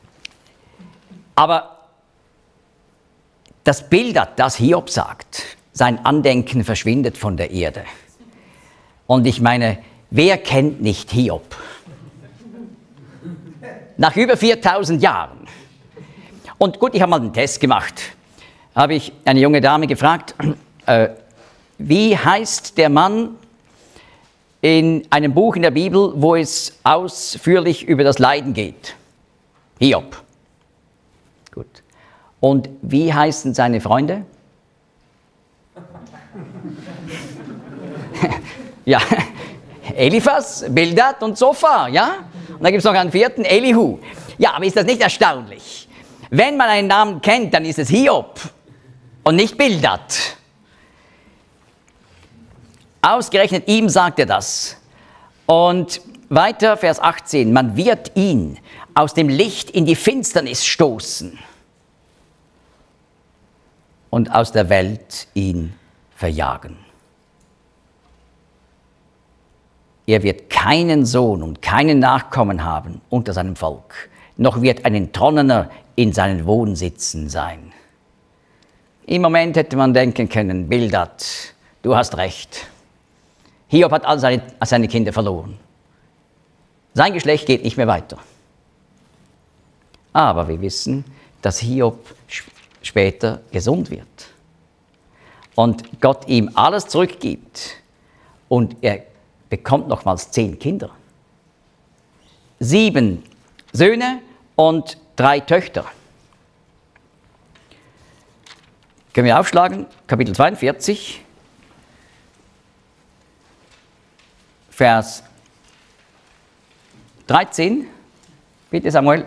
aber das bildert, das Hiob sagt, sein Andenken verschwindet von der Erde. Und ich meine, wer kennt nicht Hiob? Nach über 4000 Jahren. Und gut, ich habe mal einen Test gemacht. Habe ich eine junge Dame gefragt, wie heißt der Mann in einem Buch in der Bibel, wo es ausführlich über das Leiden geht? Hiob. Gut. Und wie heißen seine Freunde? Ja, Eliphas, Bildad und Zophar, ja? Und dann gibt es noch einen vierten, Elihu. Ja, aber ist das nicht erstaunlich? Wenn man einen Namen kennt, dann ist es Hiob und nicht Bildad. Ausgerechnet ihm sagt er das. Und weiter, Vers 18, man wird ihn aus dem Licht in die Finsternis stoßen und aus der Welt ihn verjagen. Er wird keinen Sohn und keinen Nachkommen haben unter seinem Volk, noch wird ein Entronnener in seinen Wohnsitzen sein. Im Moment hätte man denken können, Bildad, du hast recht. Hiob hat all seine Kinder verloren. Sein Geschlecht geht nicht mehr weiter. Aber wir wissen, dass Hiob später gesund wird und Gott ihm alles zurückgibt und er bekommt nochmals 10 Kinder. 7 Söhne und 3 Töchter. Können wir aufschlagen, Kapitel 42, Vers 13. Bitte Samuel.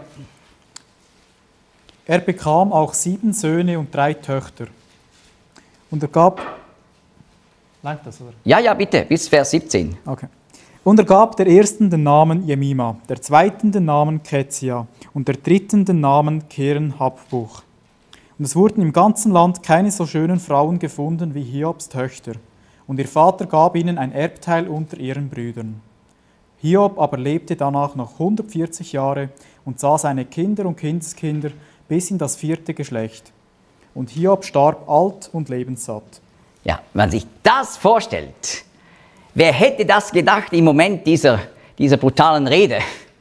Er bekam auch 7 Söhne und 3 Töchter. Und er gab... Langt das, oder? Ja, bitte, bis Vers 17. Okay. Und er gab der ersten den Namen Jemima, der zweiten den Namen Kezia und der dritten den Namen Keren-Happuch. Und es wurden im ganzen Land keine so schönen Frauen gefunden wie Hiobs Töchter. Und ihr Vater gab ihnen ein Erbteil unter ihren Brüdern. Hiob aber lebte danach noch 140 Jahre und sah seine Kinder und Kindeskinder bis in das 4. Geschlecht. Und Hiob starb alt und lebenssatt. Ja, wenn man sich das vorstellt, wer hätte das gedacht im Moment dieser brutalen Rede?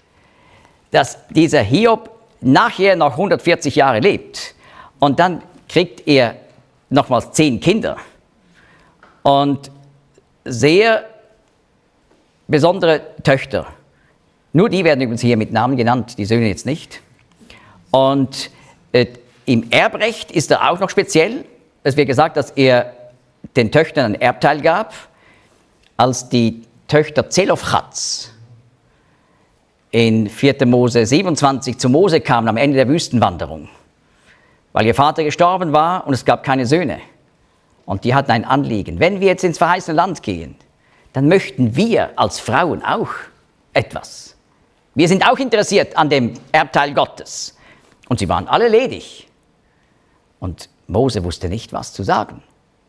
dass dieser Hiob nachher noch 140 Jahre lebt und dann kriegt er nochmals 10 Kinder und sehr besondere Töchter. Nur die werden übrigens hier mit Namen genannt, die Söhne jetzt nicht. Und im Erbrecht ist er auch noch speziell. Es wird gesagt, dass er den Töchtern einen Erbteil gab, als die Töchter Zelofchats in 4. Mose 27 zu Mose kamen am Ende der Wüstenwanderung, weil ihr Vater gestorben war und es gab keine Söhne. Und die hatten ein Anliegen. Wenn wir jetzt ins verheißene Land gehen, dann möchten wir als Frauen auch etwas. Wir sind auch interessiert an dem Erbteil Gottes. Und sie waren alle ledig. Und Mose wusste nicht, was zu sagen.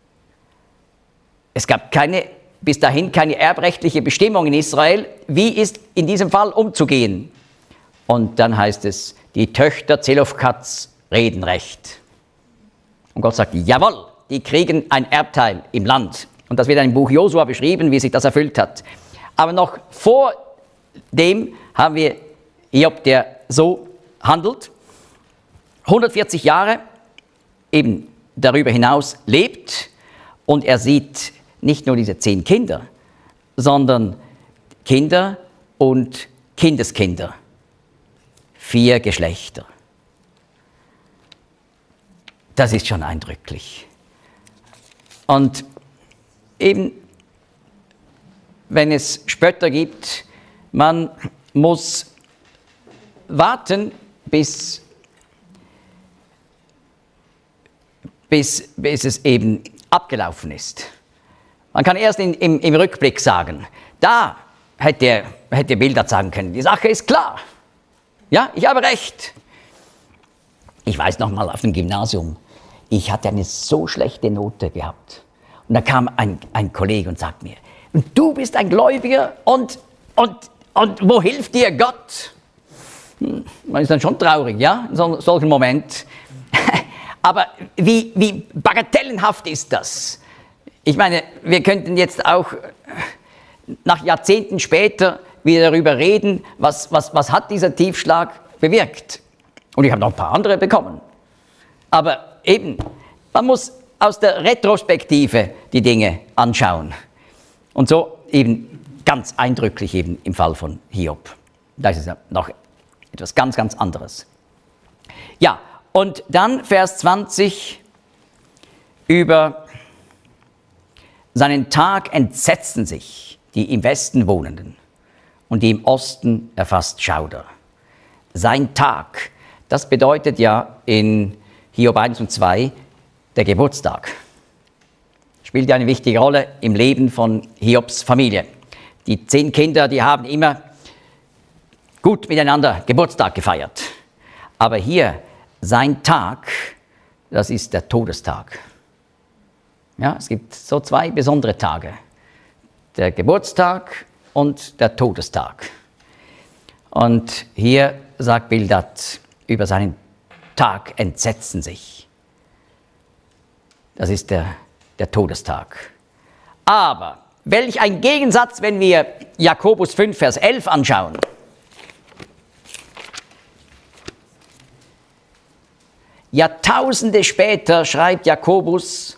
Es gab bis dahin keine erbrechtliche Bestimmung in Israel, wie ist in diesem Fall umzugehen. Und dann heißt es, die Töchter Zelofchats reden Recht. Und Gott sagt, jawohl, die kriegen ein Erbteil im Land. Und das wird im Buch Josua beschrieben, wie sich das erfüllt hat. Aber noch vor dem haben wir Hiob, der so handelt, 140 Jahre eben darüber hinaus lebt und er sieht nicht nur diese 10 Kinder, sondern Kinder und Kindeskinder. 4 Geschlechter. Das ist schon eindrücklich. Und eben, wenn es Spötter gibt, man muss warten, bis es eben abgelaufen ist. Man kann erst im Rückblick sagen, da hätte Bildad sagen können, die Sache ist klar. Ja, ich habe recht. Ich weiß noch mal auf dem Gymnasium, ich hatte eine so schlechte Note gehabt. Und da kam ein Kollege und sagt mir, und du bist ein Gläubiger und wo hilft dir Gott? Man ist dann schon traurig, ja, in solchen Moment. Aber wie bagatellenhaft ist das? Ich meine, wir könnten jetzt auch nach Jahrzehnten später wieder darüber reden, was hat dieser Tiefschlag bewirkt. Und ich habe noch ein paar andere bekommen. Aber eben, man muss aus der Retrospektive die Dinge anschauen. Und so eben ganz eindrücklich eben im Fall von Hiob. Das ist ja noch etwas ganz, ganz anderes. Ja, und dann Vers 20, über seinen Tag entsetzen sich die im Westen Wohnenden und die im Osten erfasst Schauder. Sein Tag, das bedeutet ja in Hiob 1 und 2 der Geburtstag. Spielt ja eine wichtige Rolle im Leben von Hiobs Familie. Die 10 Kinder, die haben immer gut miteinander Geburtstag gefeiert. Aber hier, sein Tag, das ist der Todestag. Ja, es gibt so 2 besondere Tage. Der Geburtstag und der Todestag. Und hier sagt Bildad, über seinen Tag entsetzen sich. Das ist der Todestag. Aber welch ein Gegensatz, wenn wir Jakobus 5, Vers 11 anschauen. Jahrtausende später schreibt Jakobus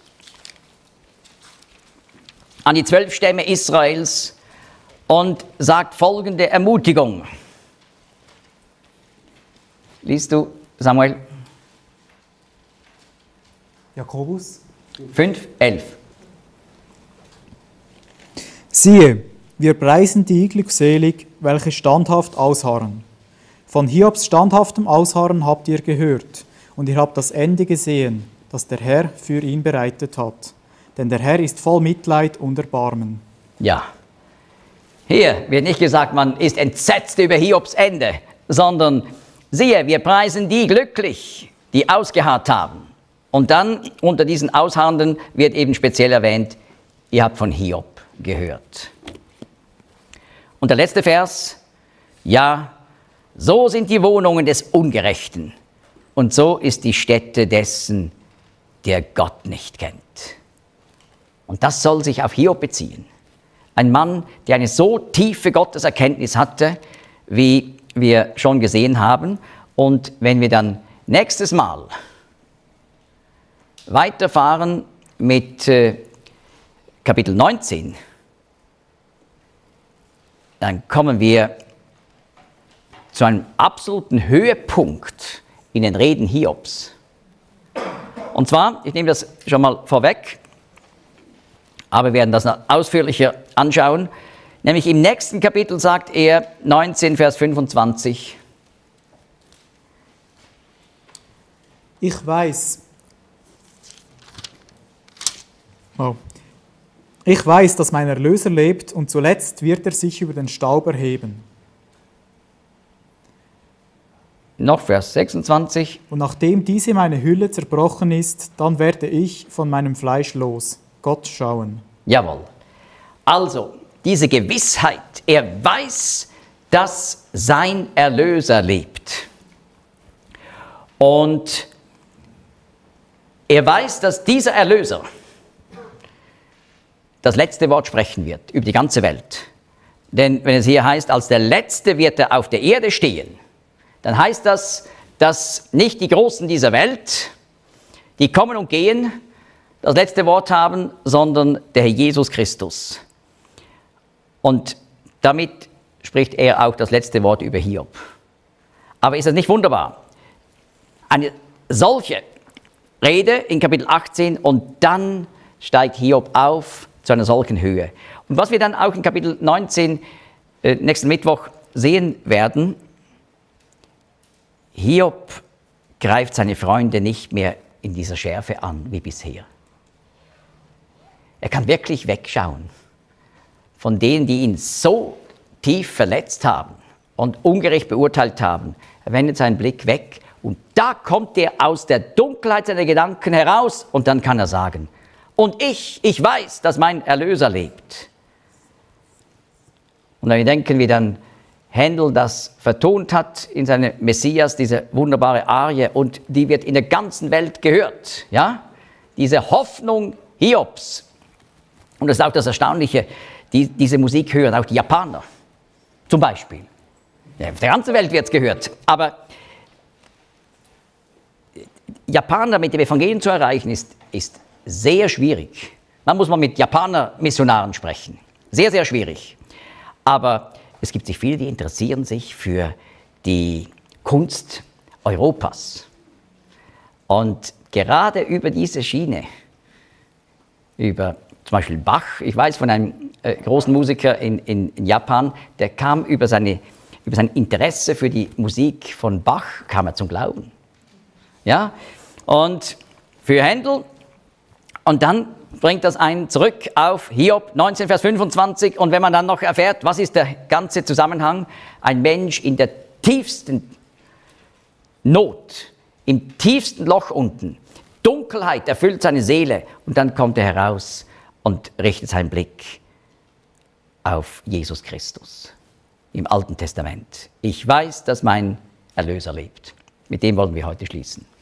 an die 12 Stämme Israels und sagt folgende Ermutigung. Liest du, Samuel? Jakobus 5, 11. Siehe, wir preisen die glückselig, welche standhaft ausharren. Von Hiobs standhaftem Ausharren habt ihr gehört, und ihr habt das Ende gesehen, das der Herr für ihn bereitet hat. Denn der Herr ist voll Mitleid und Erbarmen. Ja, hier wird nicht gesagt, man ist entsetzt über Hiobs Ende, sondern siehe, wir preisen die glücklich, die ausgeharrt haben. Und dann unter diesen Ausharrenden wird eben speziell erwähnt, ihr habt von Hiob gehört. Und der letzte Vers, ja, so sind die Wohnungen des Ungerechten und so ist die Stätte dessen, der Gott nicht kennt. Und das soll sich auf Hiob beziehen. Ein Mann, der eine so tiefe Gotteserkenntnis hatte, wie wir schon gesehen haben. Und wenn wir dann nächstes Mal weiterfahren mit Kapitel 19, dann kommen wir zu einem absoluten Höhepunkt in den Reden Hiobs. Und zwar, ich nehme das schon mal vorweg, aber wir werden das noch ausführlicher anschauen. Nämlich im nächsten Kapitel sagt er, 19, Vers 25, Ich weiß, dass mein Erlöser lebt und zuletzt wird er sich über den Staub erheben. noch Vers 26, Und nachdem diese meine Hülle zerbrochen ist, dann werde ich von meinem Fleisch los, Gott schauen. jawohl. Also, diese Gewissheit, er weiß, dass sein Erlöser lebt. Und er weiß, dass dieser Erlöser das letzte Wort sprechen wird über die ganze Welt. Denn wenn es hier heißt, als der Letzte wird er auf der Erde stehen, dann heißt das, dass nicht die Großen dieser Welt, die kommen und gehen, das letzte Wort haben, sondern der Herr Jesus Christus. Und damit spricht er auch das letzte Wort über Hiob. Aber ist das nicht wunderbar? Eine solche Rede in Kapitel 18 und dann steigt Hiob auf zu einer solchen Höhe. Und was wir dann auch in Kapitel 19 nächsten Mittwoch sehen werden, Hiob greift seine Freunde nicht mehr in dieser Schärfe an wie bisher. Er kann wirklich wegschauen von denen, die ihn so tief verletzt haben und ungerecht beurteilt haben. Er wendet seinen Blick weg und da kommt er aus der Dunkelheit seiner Gedanken heraus und dann kann er sagen, und ich weiß, dass mein Erlöser lebt. Und wenn wir denken, wie dann Händel das vertont hat in seinem Messias, diese wunderbare Arie, und die wird in der ganzen Welt gehört, ja? Diese Hoffnung Hiobs. Und das ist auch das Erstaunliche, diese Musik hören auch die Japaner, zum Beispiel. Ja, auf der ganzen Welt wird es gehört, aber Japaner mit dem Evangelium zu erreichen, ist sehr schwierig. Man muss mal mit Japaner-Missionaren sprechen. Sehr, sehr schwierig. Aber es gibt sich viele, die interessieren sich für die Kunst Europas. Und gerade über diese Schiene, über zum Beispiel Bach, ich weiß von einem großen Musiker in Japan, der kam über sein Interesse für die Musik von Bach, kam er zum Glauben. Ja? Und für Händel, und dann bringt das einen zurück auf Hiob 19, Vers 25. Und wenn man dann noch erfährt, was ist der ganze Zusammenhang? Ein Mensch in der tiefsten Not, im tiefsten Loch unten. Dunkelheit erfüllt seine Seele. Und dann kommt er heraus und richtet seinen Blick auf Jesus Christus im Alten Testament. Ich weiß, dass mein Erlöser lebt. Mit dem wollen wir heute schließen.